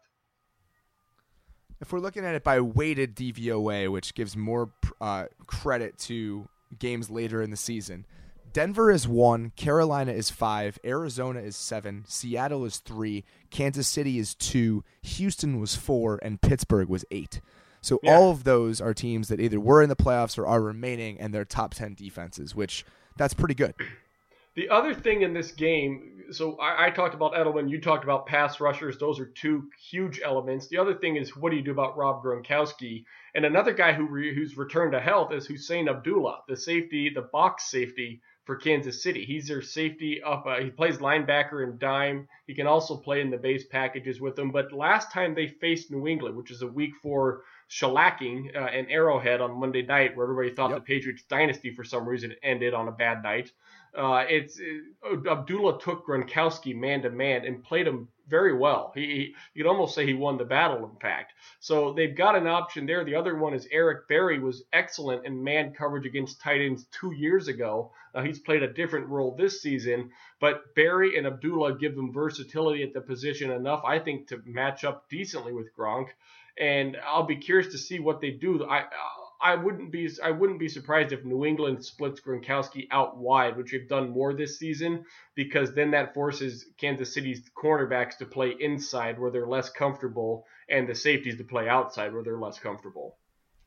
If we're looking at it by weighted D V O A, which gives more uh, credit to games later in the season, Denver is one, Carolina is five, Arizona is seven, Seattle is three, Kansas City is two, Houston was four, and Pittsburgh was eight. So yeah. all of those are teams that either were in the playoffs or are remaining, and they're top ten defenses, which that's pretty good. The other thing in this game, so I, I talked about Edelman, you talked about pass rushers. Those are two huge elements. The other thing is, what do you do about Rob Gronkowski? And another guy who re, who's returned to health is Hussein Abdullah, the safety, the box safety for Kansas City. He's their safety up. Uh, he plays linebacker and dime. He can also play in the base packages with them. But last time they faced New England, which is a week four shellacking uh, in Arrowhead on Monday night, where everybody thought yep. the Patriots dynasty for some reason ended on a bad night. Uh, it's uh, Abdullah took Gronkowski man to man and played him very well. He, he you could almost say he won the battle, in fact. So they've got an option there. The other one is Eric Berry was excellent in man coverage against tight ends two years ago. Uh, he's played a different role this season, but Berry and Abdullah give them versatility at the position enough, I think, to match up decently with Gronk. And I'll be curious to see what they do. I. I wouldn't be I wouldn't be surprised if New England splits Gronkowski out wide, which they've done more this season, because then that forces Kansas City's cornerbacks to play inside where they're less comfortable, and the safeties to play outside where they're less comfortable.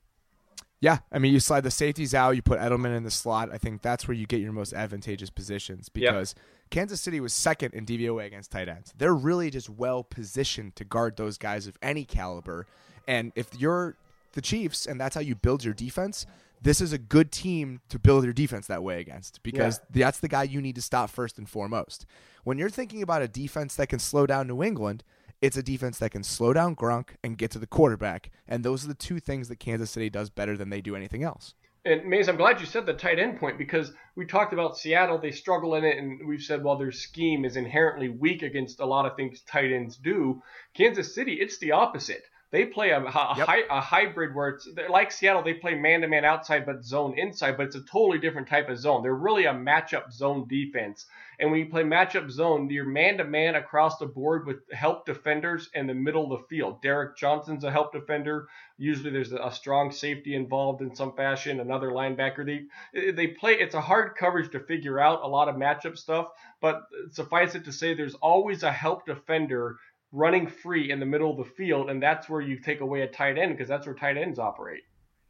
Yeah, I mean, you slide the safeties out, you put Edelman in the slot. I think that's where you get your most advantageous positions, because yep. Kansas City was second in D V O A against tight ends. They're really just well positioned to guard those guys of any caliber, and if you're the Chiefs, and that's how you build your defense, this is a good team to build your defense that way against, because yeah. that's the guy you need to stop first and foremost. When you're thinking about a defense that can slow down New England, it's a defense that can slow down Gronk and get to the quarterback, and those are the two things that Kansas City does better than they do anything else. And Maze, I'm glad you said the tight end point, because we talked about Seattle. They struggle in it, and we've said, well, their scheme is inherently weak against a lot of things tight ends do. Kansas City, it's the opposite. They play a, a, yep. hy, a hybrid where it's like Seattle. They play man-to-man outside but zone inside, but it's a totally different type of zone. They're really a matchup zone defense. And when you play matchup zone, you're man-to-man across the board with help defenders in the middle of the field. Derek Johnson's a help defender. Usually there's a strong safety involved in some fashion, another linebacker. They, they play. It's a hard coverage to figure out, a lot of matchup stuff, but suffice it to say there's always a help defender running free in the middle of the field, and that's where you take away a tight end, because that's where tight ends operate.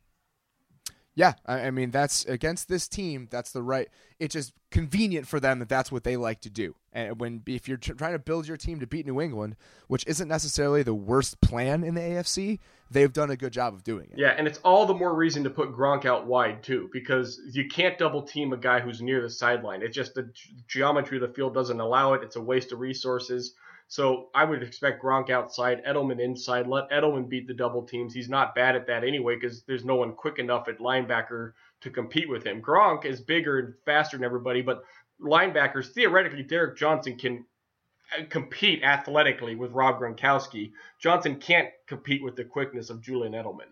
Yeah, I mean, that's against this team, that's the right – it's just convenient for them that that's what they like to do. And when if you're trying to build your team to beat New England, which isn't necessarily the worst plan in the A F C, they've done a good job of doing it. Yeah, and it's all the more reason to put Gronk out wide, too, because you can't double-team a guy who's near the sideline. It's just the geometry of the field doesn't allow it. It's a waste of resources. So I would expect Gronk outside, Edelman inside. Let Edelman beat the double teams. He's not bad at that anyway, because there's no one quick enough at linebacker to compete with him. Gronk is bigger and faster than everybody, but linebackers, theoretically, Derek Johnson can compete athletically with Rob Gronkowski. Johnson can't compete with the quickness of Julian Edelman.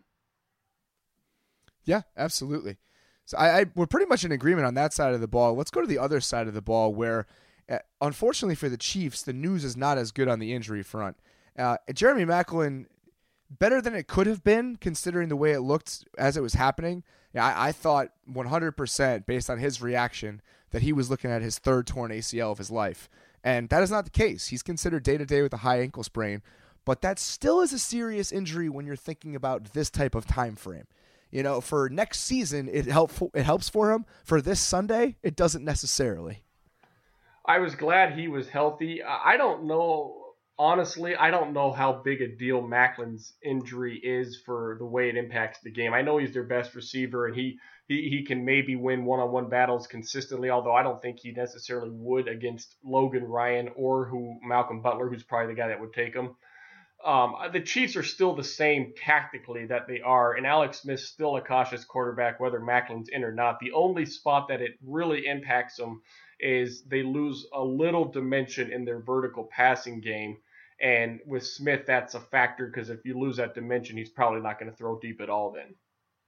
Yeah, absolutely. So I, I we're pretty much in agreement on that side of the ball. Let's go to the other side of the ball where, Uh, unfortunately for the Chiefs, the news is not as good on the injury front. Uh, Jeremy Maclin, better than it could have been, considering the way it looked as it was happening. Yeah, I, I thought one hundred percent, based on his reaction, that he was looking at his third torn A C L of his life. And that is not the case. He's considered day-to-day with a high ankle sprain, but that still is a serious injury when you're thinking about this type of time frame. You know, for next season, it, help, it helps for him. For this Sunday, it doesn't necessarily. I was glad he was healthy. I don't know, honestly, I don't know how big a deal Maclin's injury is for the way it impacts the game. I know he's their best receiver, and he, he, he can maybe win one-on-one battles consistently, although I don't think he necessarily would against Logan Ryan or who Malcolm Butler, who's probably the guy that would take him. Um, the Chiefs are still the same tactically that they are, and Alex Smith's still a cautious quarterback, whether Maclin's in or not. The only spot that it really impacts them is they lose a little dimension in their vertical passing game. And with Smith, that's a factor, because if you lose that dimension, he's probably not going to throw deep at all then.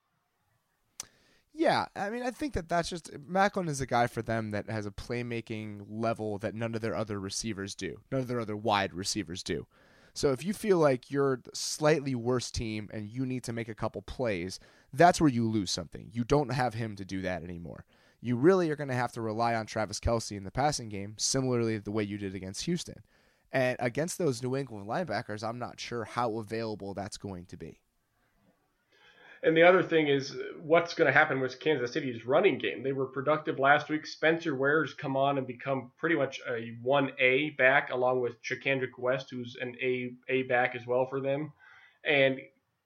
Yeah, I mean, I think that that's just – Maclin is a guy for them that has a playmaking level that none of their other receivers do. None of their other wide receivers do. So if you feel like you're the slightly worse team and you need to make a couple plays, that's where you lose something. You don't have him to do that anymore. You really are going to have to rely on Travis Kelce in the passing game, similarly the way you did against Houston. And against those New England linebackers, I'm not sure how available that's going to be. And the other thing is what's going to happen with Kansas City's running game. They were productive last week. Spencer Ware's come on and become pretty much a one A back along with Chakandrick West, who's an A, A back as well for them. And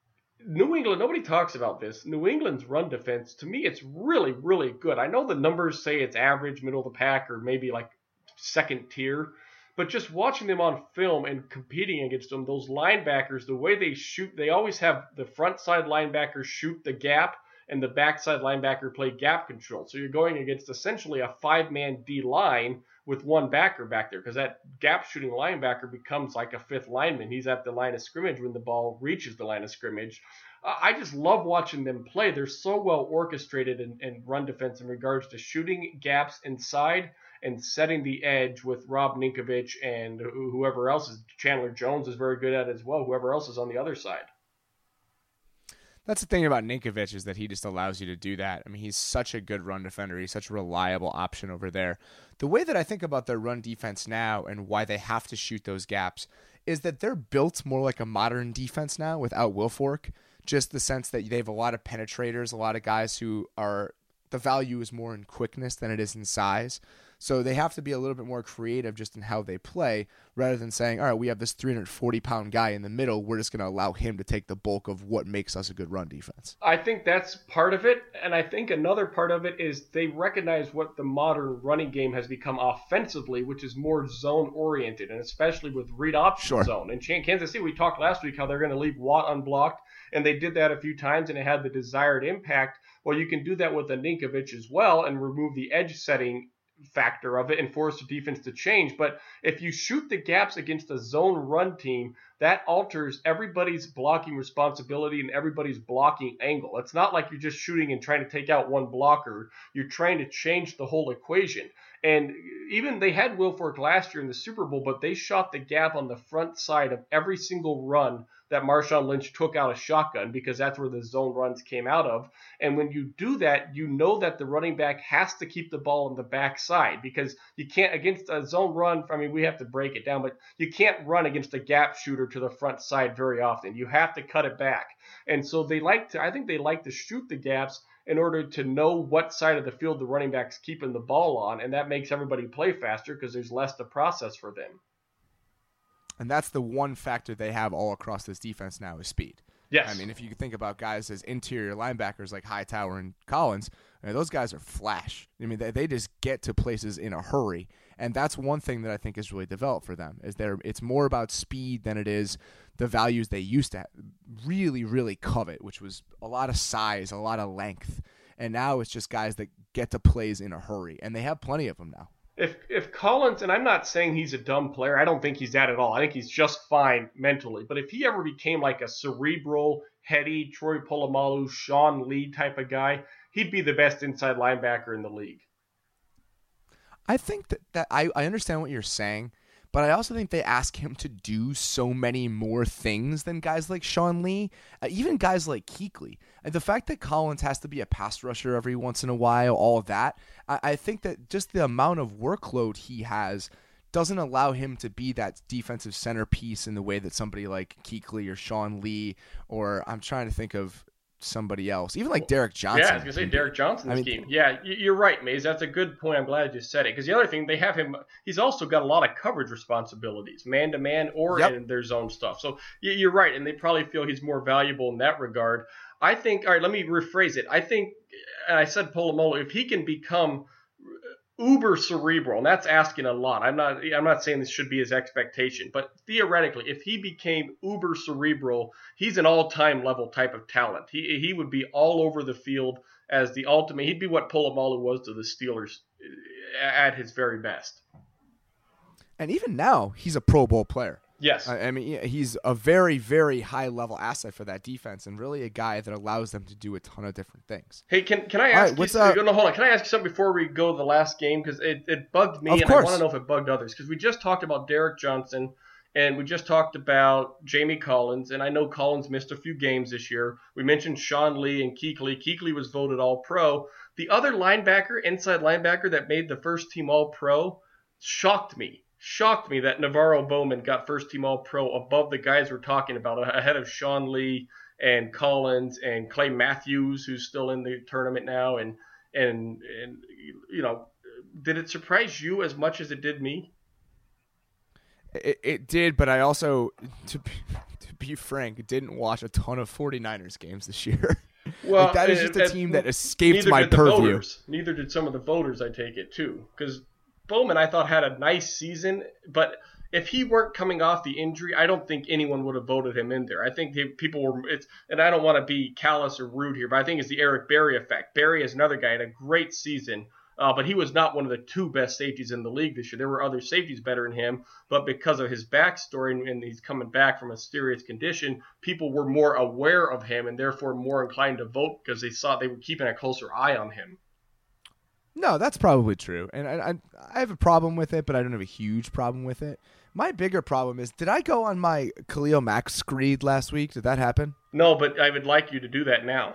New England, nobody talks about this. New England's run defense, to me, it's really, really good. I know the numbers say it's average, middle of the pack, or maybe like second tier. But just watching them on film and competing against them, those linebackers, the way they shoot, they always have the front side linebacker shoot the gap and the backside linebacker play gap control. So you're going against essentially a five-man D line with one backer back there because that gap shooting linebacker becomes like a fifth lineman. He's at the line of scrimmage when the ball reaches the line of scrimmage. Uh, I just love watching them play. They're so well orchestrated in, in run defense in regards to shooting gaps inside and setting the edge with Rob Ninkovich and whoever else is. Chandler Jones is very good at it as well, whoever else is on the other side. That's the thing about Ninkovich is that he just allows you to do that. I mean, he's such a good run defender. He's such a reliable option over there. The way that I think about their run defense now and why they have to shoot those gaps is that they're built more like a modern defense now without Wilfork. Just the sense that they have a lot of penetrators, a lot of guys who are – the value is more in quickness than it is in size. So they have to be a little bit more creative just in how they play rather than saying, all right, we have this three hundred forty pound guy in the middle. We're just going to allow him to take the bulk of what makes us a good run defense. I think that's part of it. And I think another part of it is they recognize what the modern running game has become offensively, which is more zone oriented, and especially with read option sure. zone. In Kansas City, we talked last week how they're going to leave Watt unblocked, and they did that a few times and it had the desired impact. Well, you can do that with a Ninkovich as well and remove the edge setting factor of it and force the defense to change. But if you shoot the gaps against a zone run team, that alters everybody's blocking responsibility and everybody's blocking angle. It's not like you're just shooting and trying to take out one blocker. You're trying to change the whole equation. And even they had Wilfork last year in the Super Bowl, but they shot the gap on the front side of every single run that Marshawn Lynch took out a shotgun because that's where the zone runs came out of. And when you do that, you know that the running back has to keep the ball on the backside because you can't, against a zone run, I mean, we have to break it down, but you can't run against a gap shooter to the front side very often. You have to cut it back. And so they like to, I think they like to shoot the gaps in order to know what side of the field the running back's keeping the ball on, and that makes everybody play faster because there's less to process for them. And that's the one factor they have all across this defense now is speed. Yes. I mean, if you think about guys as interior linebackers like Hightower and Collins, I mean, those guys are flash. I mean, they, they just get to places in a hurry. And that's one thing that I think is really developed for them is they're, it's more about speed than it is the values they used to really, really covet, which was a lot of size, a lot of length. And now it's just guys that get to plays in a hurry. And they have plenty of them now. If if Collins, and I'm not saying he's a dumb player, I don't think he's that at all. I think he's just fine mentally. But if he ever became like a cerebral, heady, Troy Polamalu, Sean Lee type of guy, he'd be the best inside linebacker in the league. I think that, that I, I understand what you're saying, but I also think they ask him to do so many more things than guys like Sean Lee, uh, even guys like Kuechly. And the fact that Collins has to be a pass rusher every once in a while, all of that, I, I think that just the amount of workload he has doesn't allow him to be that defensive centerpiece in the way that somebody like Kuechly or Sean Lee, or I'm trying to think of somebody else, even like Derek Johnson. Yeah, I was going to say Derek Johnson's I mean, game. Yeah, you're right, Maze. That's a good point. I'm glad you said it. Because the other thing, they have him, he's also got a lot of coverage responsibilities, man-to-man or yep. in their zone stuff. So you're right, and they probably feel he's more valuable in that regard. I think, all right, let me rephrase it. I think, and I said Polamalu, if he can become uber cerebral, and that's asking a lot. I'm not I'm not saying this should be his expectation, but theoretically, if he became uber cerebral, he's an all-time level type of talent. He he would be all over the field as the ultimate. He'd be what Polamalu was to the Steelers at his very best. And even now, he's a Pro Bowl player. Yes. I mean, he's a very, very high-level asset for that defense and really a guy that allows them to do a ton of different things. Hey, can can I ask right, what's you up? No, hold on. Can I ask you something before we go to the last game? Because it, it bugged me, of and course. I want to know if it bugged others. Because we just talked about Derek Johnson, and we just talked about Jamie Collins, and I know Collins missed a few games this year. We mentioned Sean Lee and Kuechly. Kuechly was voted All-Pro. The other linebacker, inside linebacker that made the first team All-Pro, shocked me. shocked me that Navarro Bowman got first team All Pro above the guys we're talking about, ahead of Sean Lee and Collins and Clay Matthews, who's still in the tournament now. And, and, and, you know, did it surprise you as much as it did me? It, it did, but I also, to be, to be frank, didn't watch a ton of 49ers games this year. Well, like that is just a and, team and that escaped my did the purview. Voters. Neither did some of the voters, I take it, too. Because Bowman, I thought, had a nice season, but if he weren't coming off the injury, I don't think anyone would have voted him in there. I think they, people were, it's, and I don't want to be callous or rude here, but I think it's the Eric Berry effect. Berry is another guy, had a great season, uh, but he was not one of the two best safeties in the league this year. There were other safeties better than him, but because of his backstory and, and he's coming back from a serious condition, people were more aware of him and therefore more inclined to vote because they saw they were keeping a closer eye on him. No, that's probably true, and I, I I have a problem with it, but I don't have a huge problem with it. My bigger problem is, did I go on my Khalil Mack screed last week? Did that happen? No, but I would like you to do that now.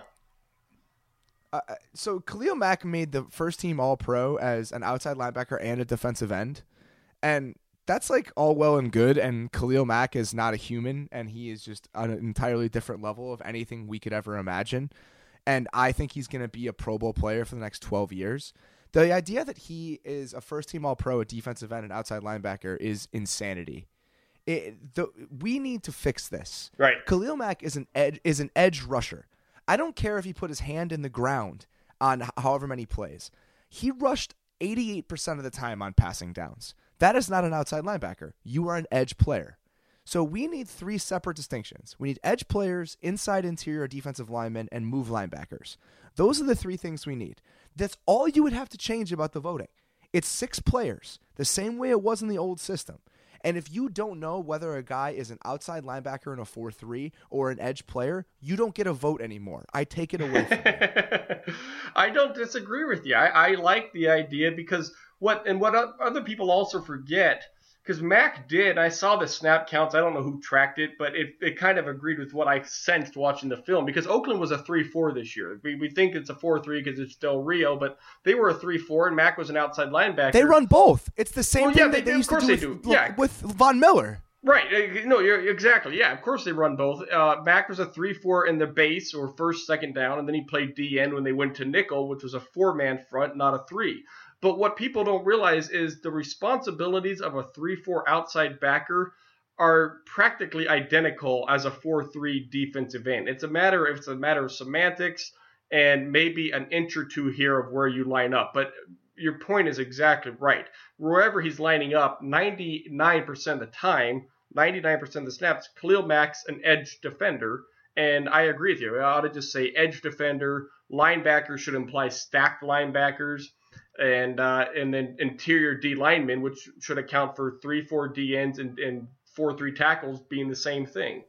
Uh, so Khalil Mack made the first team All-Pro as an outside linebacker and a defensive end, and that's like all well and good, and Khalil Mack is not a human, and he is just on an entirely different level of anything we could ever imagine. And I think he's going to be a Pro Bowl player for the next twelve years. The idea that he is a first-team All-Pro, a defensive end, and outside linebacker is insanity. It, the, we need to fix this. Right. Khalil Mack is an edge is an edge rusher. I don't care if he put his hand in the ground on however many plays. He rushed eighty-eight percent of the time on passing downs. That is not an outside linebacker. You are an edge player. So we need three separate distinctions. We need edge players, inside interior defensive linemen, and move linebackers. Those are the three things we need. That's all you would have to change about the voting. It's six players, the same way it was in the old system. And if you don't know whether a guy is an outside linebacker in a four three or an edge player, you don't get a vote anymore. I take it away from you. I don't disagree with you. I, I like the idea because what and what other people also forget, because Mac did, I saw the snap counts. I don't know who tracked it, but it, it kind of agreed with what I sensed watching the film, because Oakland was a three four this year. We, we think it's a four three because it's Del Rio, but they were a three four, and Mac was an outside linebacker. They run both. It's the same well, thing yeah, that they, they used of to course do, they with, do. Yeah. with Von Miller. Right. No, you're exactly. Yeah, of course they run both. Uh, Mac was a three four in the base, or first, second down, and then he played D end when they went to nickel, which was a four-man front, not a three. But what people don't realize is the responsibilities of a three four outside backer are practically identical as a four three defensive end. It's a matter it's a matter of semantics and maybe an inch or two here of where you line up. But your point is exactly right. Wherever he's lining up, ninety-nine percent of the time, ninety-nine percent of the snaps, Khalil Mack's an edge defender. And I agree with you. I ought to just say edge defender. Linebackers should imply stacked linebackers. And uh, and then interior D linemen, which should account for three four D ends and, and four three tackles being the same thing.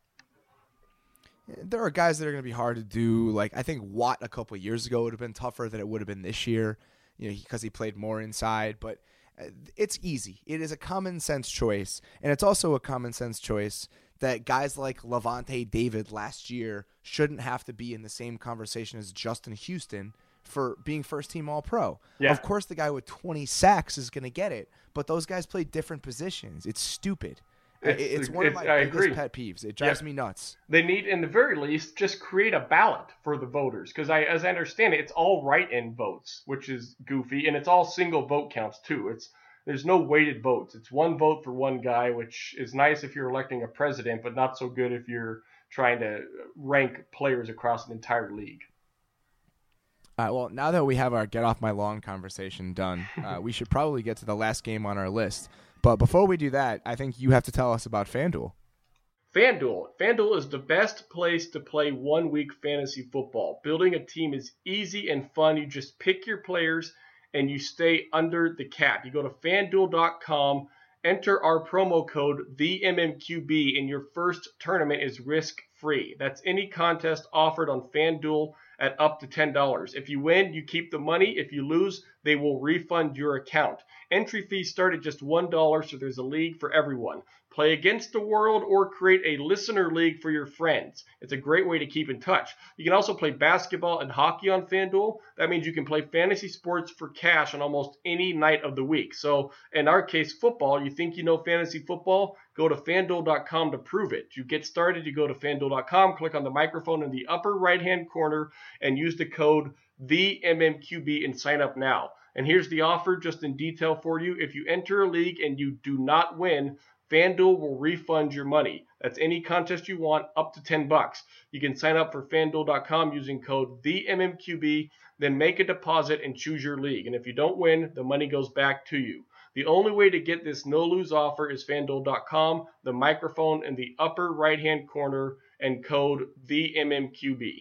There are guys that are going to be hard to do. Like, I think Watt a couple of years ago would have been tougher than it would have been this year, you know, because he played more inside. But it's easy. It is a common sense choice, and it's also a common sense choice that guys like Levante David last year shouldn't have to be in the same conversation as Justin Houston for being first-team All-Pro. Yeah. Of course, the guy with twenty sacks is going to get it, but those guys play different positions. It's stupid. It's, it's one it's, of my I biggest agree. pet peeves. It drives Yeah. me nuts. They need, in the very least, just create a ballot for the voters. Because I, as I understand it, it's all write-in votes, which is goofy, and it's all single vote counts too. It's there's no weighted votes. It's one vote for one guy, which is nice if you're electing a president, but not so good if you're trying to rank players across an entire league. All right, well, now that we have our get off my lawn conversation done, uh, we should probably get to the last game on our list. But before we do that, I think you have to tell us about FanDuel. FanDuel. FanDuel is the best place to play one-week fantasy football. Building a team is easy and fun. You just pick your players and you stay under the cap. You go to FanDuel dot com, enter our promo code V M M Q B, and your first tournament is risk-free. That's any contest offered on FanDuel at up to ten dollars. If you win, you keep the money. If you lose, they will refund your account. Entry fees start at just one dollar, so there's a league for everyone. play against the world, or create a listener league for your friends. It's a great way to keep in touch. You can also play basketball and hockey on FanDuel. That means you can play fantasy sports for cash on almost any night of the week. So in our case, football, you think you know fantasy football? Go to FanDuel dot com to prove it. You get started, you go to FanDuel dot com, click on the microphone in the upper right-hand corner, and use the code the M M Q B and sign up now. And here's the offer just in detail for you. If you enter a league and you do not win, FanDuel will refund your money. That's any contest you want, up to ten bucks. You can sign up for FanDuel dot com using code the M M Q B, then make a deposit and choose your league. And if you don't win, the money goes back to you. The only way to get this no-lose offer is FanDuel dot com, the microphone in the upper right-hand corner, and code the M M Q B.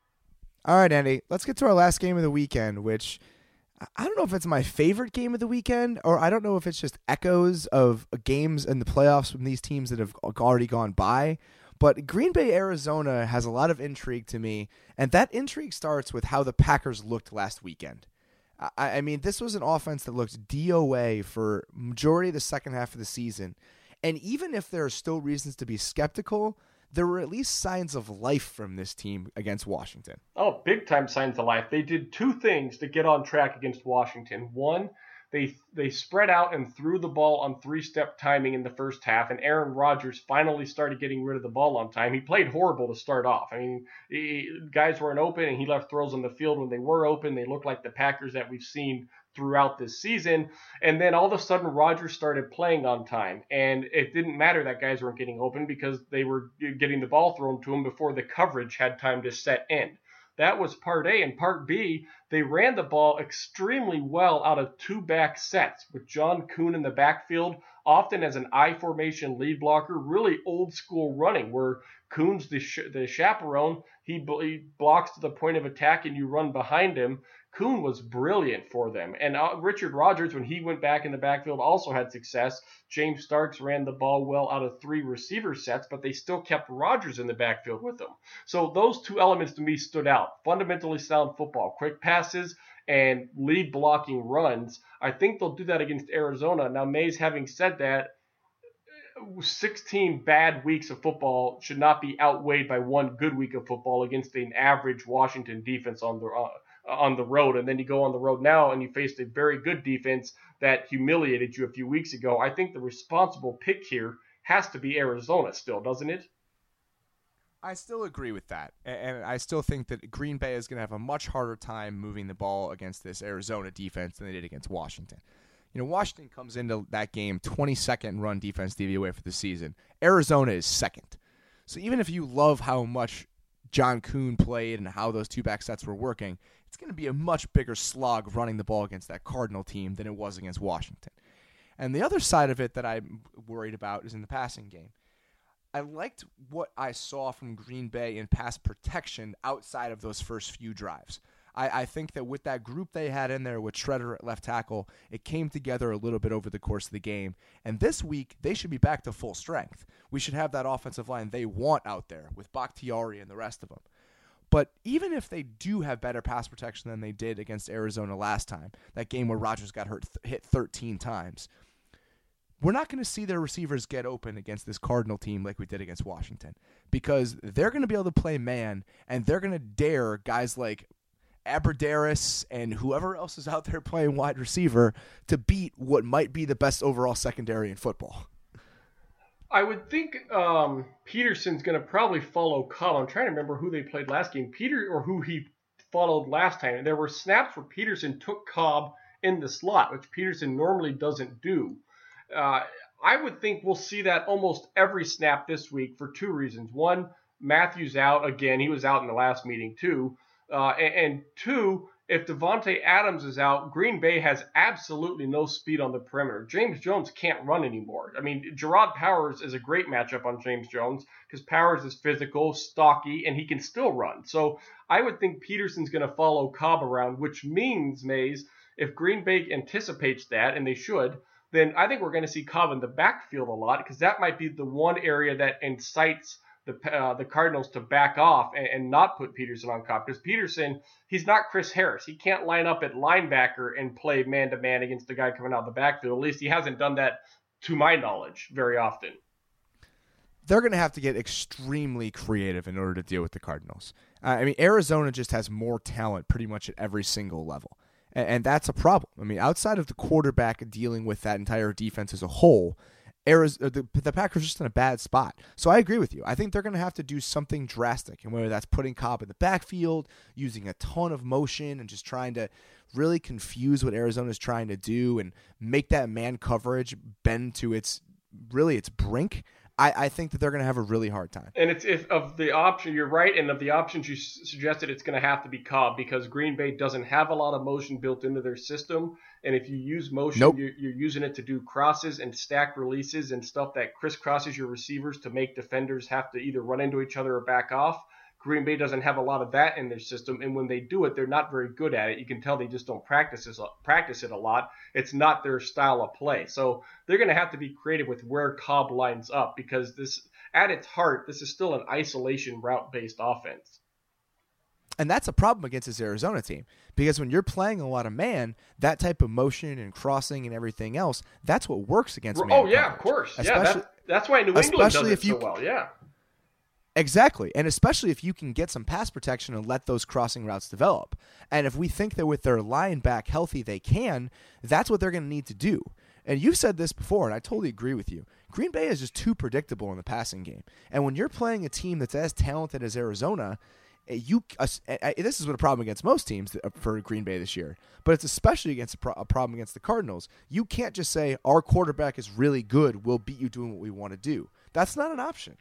All right, Andy, let's get to our last game of the weekend, which I don't know if it's my favorite game of the weekend, or I don't know if it's just echoes of games in the playoffs from these teams that have already gone by. But Green Bay, Arizona has a lot of intrigue to me, and that intrigue starts with how the Packers looked last weekend. I, I mean, this was an offense that looked D O A for majority of the second half of the season. And even if there are still reasons to be skeptical, there were at least signs of life from this team against Washington. Oh, big time signs of life. They did two things to get on track against Washington. One, they they spread out and threw the ball on three-step timing in the first half, and Aaron Rodgers finally started getting rid of the ball on time. He played horrible to start off. I mean, he, guys weren't open, and he left throws on the field when they were open. They looked like the Packers that we've seen throughout this season. And then all of a sudden, Rodgers started playing on time. And it didn't matter that guys weren't getting open because they were getting the ball thrown to them before the coverage had time to set in. That was part A. And part B, they ran the ball extremely well out of two back sets with John Kuhn in the backfield, often as an I formation lead blocker, really old school running where Kuhn's the, sh- the chaperone. He, b- he blocks to the point of attack and you run behind him. Kuhn was brilliant for them. And uh, Richard Rodgers, when he went back in the backfield, also had success. James Starks ran the ball well out of three receiver sets, but they still kept Rodgers in the backfield with them. So those two elements to me stood out. Fundamentally sound football, quick passes, and lead blocking runs. I think they'll do that against Arizona. Now, Mays, having said that, sixteen bad weeks of football should not be outweighed by one good week of football against an average Washington defense on the uh, on the road. And then you go on the road now and you faced a very good defense that humiliated you a few weeks ago. I think the responsible pick here has to be Arizona still, doesn't it? I still agree with that. And I still think that Green Bay is going to have a much harder time moving the ball against this Arizona defense than they did against Washington. You know, Washington comes into that game twenty-second run defense D V O A for the season. Arizona is second. So even if you love how much John Kuhn played and how those two back sets were working, it's going to be a much bigger slog running the ball against that Cardinal team than it was against Washington. And the other side of it that I'm worried about is in the passing game. I liked what I saw from Green Bay in pass protection outside of those first few drives. I, I think that with that group they had in there with Shredder at left tackle, it came together a little bit over the course of the game. And this week, they should be back to full strength. We should have that offensive line they want out there with Bakhtiari and the rest of them. But even if they do have better pass protection than they did against Arizona last time, that game where Rodgers got hurt, hit thirteen times, we're not going to see their receivers get open against this Cardinal team like we did against Washington, because they're going to be able to play man, and they're going to dare guys like Aberdaris and whoever else is out there playing wide receiver to beat what might be the best overall secondary in football. I would think um, Peterson's going to probably follow Cobb. I'm trying to remember who they played last game, Peter or who he followed last time. And there were snaps where Peterson took Cobb in the slot, which Peterson normally doesn't do. Uh, I would think we'll see that almost every snap this week for two reasons. One, Matthews out again. He was out in the last meeting too. Uh, and, and two, if Devontae Adams is out, Green Bay has absolutely no speed on the perimeter. James Jones can't run anymore. I mean, Gerard Powers is a great matchup on James Jones because Powers is physical, stocky, and he can still run. So I would think Peterson's going to follow Cobb around, which means, Mays, if Green Bay anticipates that, and they should, then I think we're going to see Cobb in the backfield a lot, because that might be the one area that incites the uh, the Cardinals to back off and, and not put Peterson on Cobb. Because Peterson, he's not Chris Harris. He can't line up at linebacker and play man-to-man against the guy coming out of the backfield. At least he hasn't done that, to my knowledge, very often. they're going to have to get extremely creative in order to deal with the Cardinals. Uh, I mean, Arizona just has more talent pretty much at every single level, and, and that's a problem. I mean, outside of the quarterback dealing with that entire defense as a whole, Arizona, the, the Packers are just in a bad spot. So I agree with you. I think they're going to have to do something drastic, and whether that's putting Cobb in the backfield, using a ton of motion, and just trying to really confuse what Arizona's trying to do and make that man coverage bend to its really its brink. I, I think that they're going to have a really hard time. And it's if of the option, you're right, and of the options you s- suggested, it's going to have to be Cobb because Green Bay doesn't have a lot of motion built into their system. And if you use motion, nope. you're, you're using it to do crosses and stack releases and stuff that crisscrosses your receivers to make defenders have to either run into each other or back off. Green Bay doesn't have a lot of that in their system, and when they do it, they're not very good at it. You can tell they just don't practice this, practice it a lot. It's not their style of play. So they're going to have to be creative with where Cobb lines up because this, at its heart, this is still an isolation route-based offense. And that's a problem against this Arizona team because when you're playing a lot of man, that type of motion and crossing and everything else, that's what works against man. Oh, yeah, coverage. of course. Especially, yeah, that, that's why New England does it so well, yeah. Exactly, and especially if you can get some pass protection and let those crossing routes develop. And if we think that with their line back healthy they can, that's what they're going to need to do. And you've said this before, and I totally agree with you. Green Bay is just too predictable in the passing game. And when you're playing a team that's as talented as Arizona, you uh, this is what a problem against most teams for Green Bay this year, but it's especially against a, pro- a problem against the Cardinals. You can't just say, our quarterback is really good, we'll beat you doing what we want to do. That's not an option.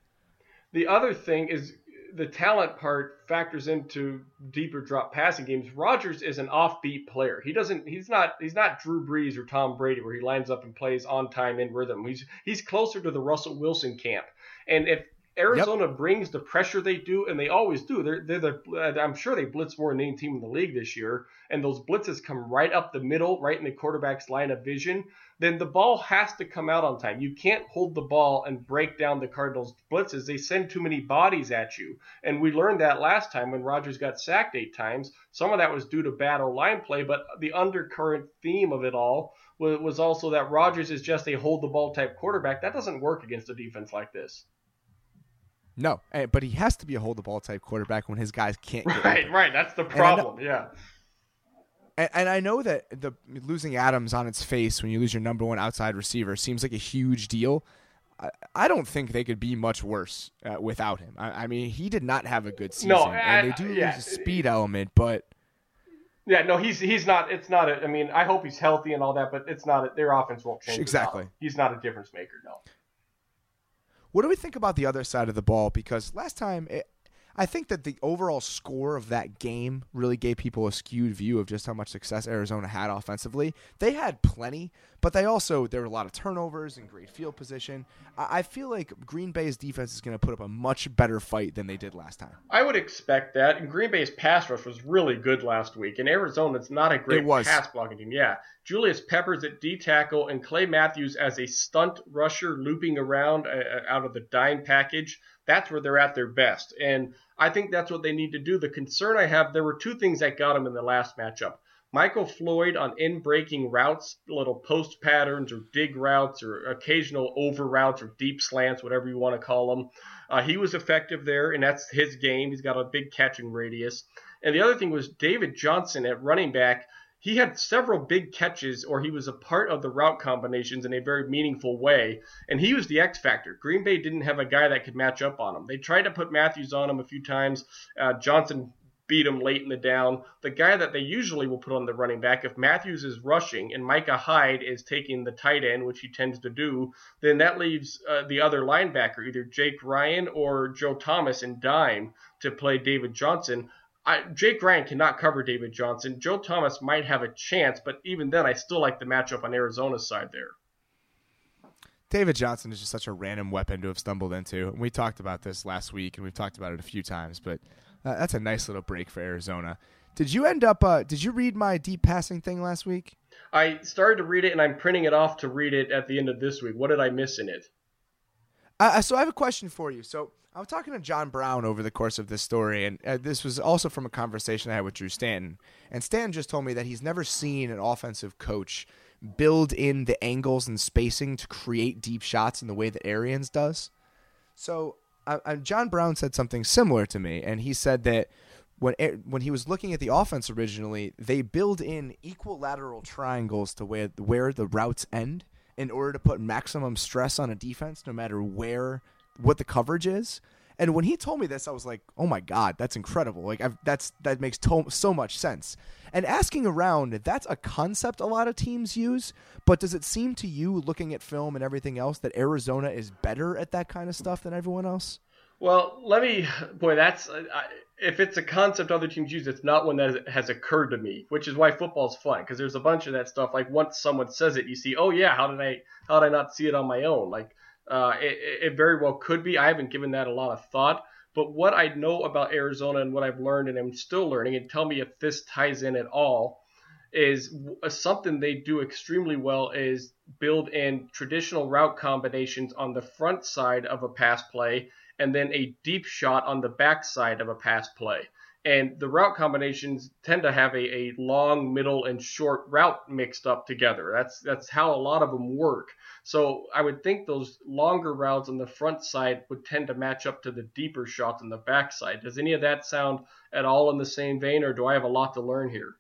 The other thing is the talent part factors into deeper drop passing games. Rodgers is an offbeat player. He doesn't. He's not. He's not Drew Brees or Tom Brady, where he lines up and plays on time in rhythm. He's he's closer to the Russell Wilson camp. And if Arizona yep. brings the pressure they do, and they always do, they're they're the. I'm sure they blitz more than any team in the league this year. And those blitzes come right up the middle, right in the quarterback's line of vision. Then the ball has to come out on time. You can't hold the ball and break down the Cardinals' blitzes. They send too many bodies at you. And we learned that last time when Rodgers got sacked eight times. Some of that was due to bad O-line play, but the undercurrent theme of it all was, was also that Rodgers is just a hold-the-ball type quarterback. That doesn't work against a defense like this. No, but he has to be a hold-the-ball type quarterback when his guys can't get Right, open. right. That's the problem, yeah. And, and I know that the losing Adams on its face when you lose your number one outside receiver seems like a huge deal. I, I don't think they could be much worse uh, without him. I, I mean, he did not have a good season, no, and I, they do yeah. lose a speed element, but yeah, no, he's he's not. It's not a. I mean, I hope he's healthy and all that, but it's not. A, their offense won't change. Exactly. He's not a difference maker. No. What do we think about the other side of the ball? Because last time, it, I think that the overall score of that game really gave people a skewed view of just how much success Arizona had offensively. They had plenty, but they also, there were a lot of turnovers and great field position. I, I feel like Green Bay's defense is going to put up a much better fight than they did last time. I would expect that. And Green Bay's pass rush was really good last week. And Arizona, it's not a great pass blocking team. Yeah. Julius Peppers at D tackle and Clay Matthews as a stunt rusher looping around uh, out of the dime package. That's where they're at their best. And I think that's what they need to do. The concern I have, there were two things that got them in the last matchup. Michael Floyd on in-breaking routes, little post patterns or dig routes or occasional over routes or deep slants, whatever you want to call them. Uh, he was effective there, and that's his game. He's got a big catching radius. And the other thing was David Johnson at running back. He had several big catches, or he was a part of the route combinations in a very meaningful way, and he was the X factor. Green Bay didn't have a guy that could match up on him. They tried to put Matthews on him a few times. Uh, Johnson beat him late in the down. The guy that they usually will put on the running back, if Matthews is rushing and Micah Hyde is taking the tight end, which he tends to do, then that leaves uh, the other linebacker, either Jake Ryan or Joe Thomas in dime to play David Johnson. I, Jake Ryan cannot cover David Johnson. Joe Thomas might have a chance, but even then, I still like the matchup on Arizona's side there. David Johnson is just such a random weapon to have stumbled into. And we talked about this last week, and we've talked about it a few times, but uh, that's a nice little break for Arizona. Did you end up, uh, did you read my deep passing thing last week? I started to read it, and I'm printing it off to read it at the end of this week. What did I miss in it? Uh, so I have a question for you. So I was talking to John Brown over the course of this story, and uh, this was also from a conversation I had with Drew Stanton. And Stanton just told me that he's never seen an offensive coach build in the angles and spacing to create deep shots in the way that Arians does. So uh, uh, John Brown said something similar to me, and he said that when when he was looking at the offense originally, they build in equilateral triangles to where where the routes end in order to put maximum stress on a defense, no matter where what the coverage is. And when he told me this, I was like, "Oh my God, that's incredible! Like, I've, that's that makes to- so much sense." And asking around, that's a concept a lot of teams use. But does it seem to you, looking at film and everything else, that Arizona is better at that kind of stuff than everyone else? Well, let me, boy, that's I, if it's a concept other teams use, it's not one that has occurred to me, which is why football's fun, because there's a bunch of that stuff. Like once someone says it, you see, oh yeah, how did I how did I not see it on my own? Like. Uh, it, it very well could be. I haven't given that a lot of thought. But what I know about Arizona and what I've learned and I'm still learning, and tell me if this ties in at all, is something they do extremely well is build in traditional route combinations on the front side of a pass play and then a deep shot on the back side of a pass play. And the route combinations tend to have a, a long, middle, and short route mixed up together. That's that's how a lot of them work. So I would think those longer routes on the front side would tend to match up to the deeper shots on the back side. Does any of that sound at all in the same vein, or do I have a lot to learn here?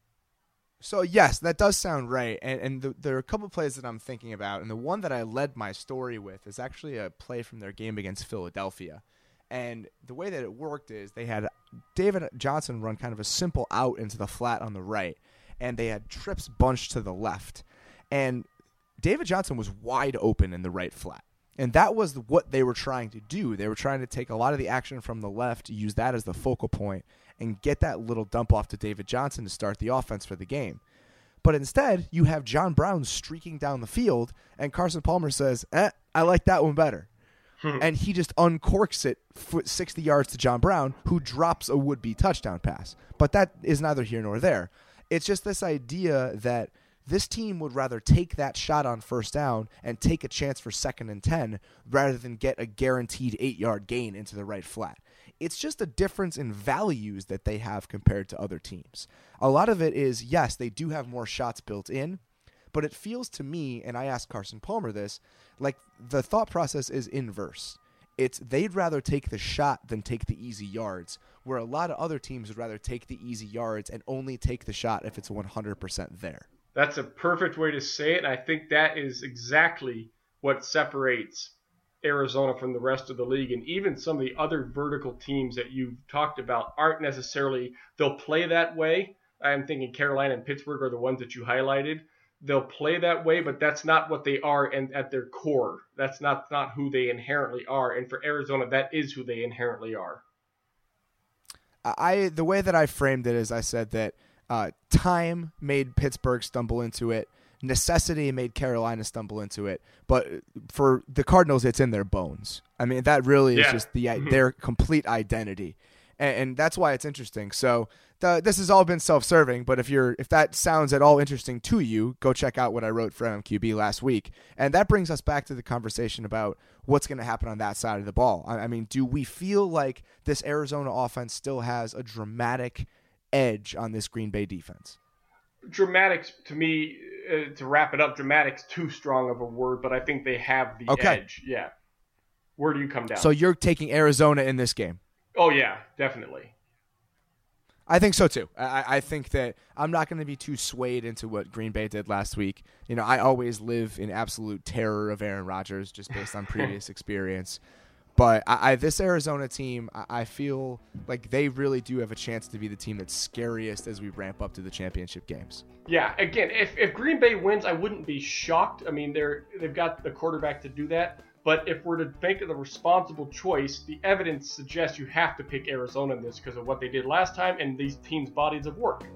So, yes, that does sound right. And, and the, there are a couple of plays that I'm thinking about. And the one that I led my story with is actually a play from their game against Philadelphia. And the way that it worked is they had David Johnson run kind of a simple out into the flat on the right, and they had trips bunched to the left. And David Johnson was wide open in the right flat. And that was what they were trying to do. They were trying to take a lot of the action from the left, use that as the focal point, and get that little dump off to David Johnson to start the offense for the game. But instead, you have John Brown streaking down the field, and Carson Palmer says, eh, I like that one better. And he just uncorks it sixty yards to John Brown, who drops a would-be touchdown pass. But that is neither here nor there. It's just this idea that this team would rather take that shot on first down and take a chance for second and ten rather than get a guaranteed eight-yard gain into the right flat. It's just a difference in values that they have compared to other teams. A lot of it is, yes, they do have more shots built in, but it feels to me, and I asked Carson Palmer this, like the thought process is inverse. It's they'd rather take the shot than take the easy yards, where a lot of other teams would rather take the easy yards and only take the shot if it's one hundred percent there. That's a perfect way to say it. I think that is exactly what separates Arizona from the rest of the league. And even some of the other vertical teams that you've talked about aren't necessarily, they'll play that way. I'm thinking Carolina and Pittsburgh are the ones that you highlighted. They'll play that way, but that's not what they are and at their core. That's not, not who they inherently are. And for Arizona, that is who they inherently are. I the way that I framed it is I said that uh, time made Pittsburgh stumble into it. Necessity made Carolina stumble into it. But for the Cardinals, it's in their bones. I mean, that really is yeah. just the their complete identity. And, and that's why it's interesting. So the, this has all been self-serving, but if you're if that sounds at all interesting to you, go check out what I wrote for M M Q B last week. And that brings us back to the conversation about what's going to happen on that side of the ball. I, I mean, do we feel like this Arizona offense still has a dramatic edge on this Green Bay defense? Dramatic, to me, uh, to wrap it up, dramatic's too strong of a word, but I think they have the okay. edge. Yeah. Where do you come down? So you're taking Arizona in this game? Oh, yeah, definitely. I think so, too. I, I think that I'm not going to be too swayed into what Green Bay did last week. You know, I always live in absolute terror of Aaron Rodgers just based on previous experience. But I, I, this Arizona team, I, I feel like they really do have a chance to be the team that's scariest as we ramp up to the championship games. Yeah, again, if, if Green Bay wins, I wouldn't be shocked. I mean, they're they've got the quarterback to do that. But if we're to make the responsible choice, the evidence suggests you have to pick Arizona in this because of what they did last time and these teams' bodies of work.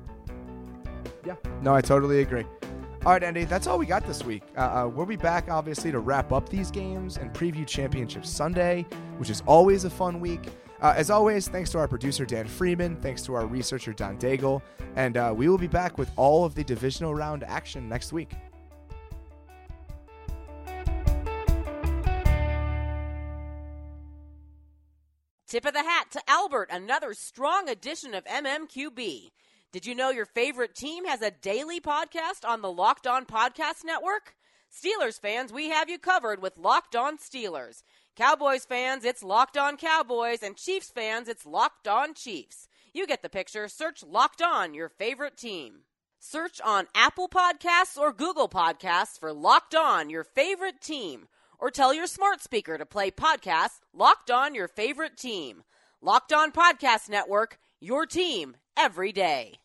Yeah, no, I totally agree. All right, Andy, that's all we got this week. Uh, uh, we'll be back, obviously, to wrap up these games and preview Championship Sunday, which is always a fun week. Uh, as always, thanks to our producer, Dan Freeman. Thanks to our researcher, Don Daigle. And uh, we will be back with all of the divisional round action next week. Tip of the hat to Albert, another strong edition of M M Q B. Did you know your favorite team has a daily podcast on the Locked On Podcast Network? Steelers fans, we have you covered with Locked On Steelers. Cowboys fans, it's Locked On Cowboys, and Chiefs fans, it's Locked On Chiefs. You get the picture. Search Locked On, your favorite team. Search on Apple Podcasts or Google Podcasts for Locked On, your favorite team. Or tell your smart speaker to play podcast Locked On, your favorite team. Locked On Podcast Network, your team every day.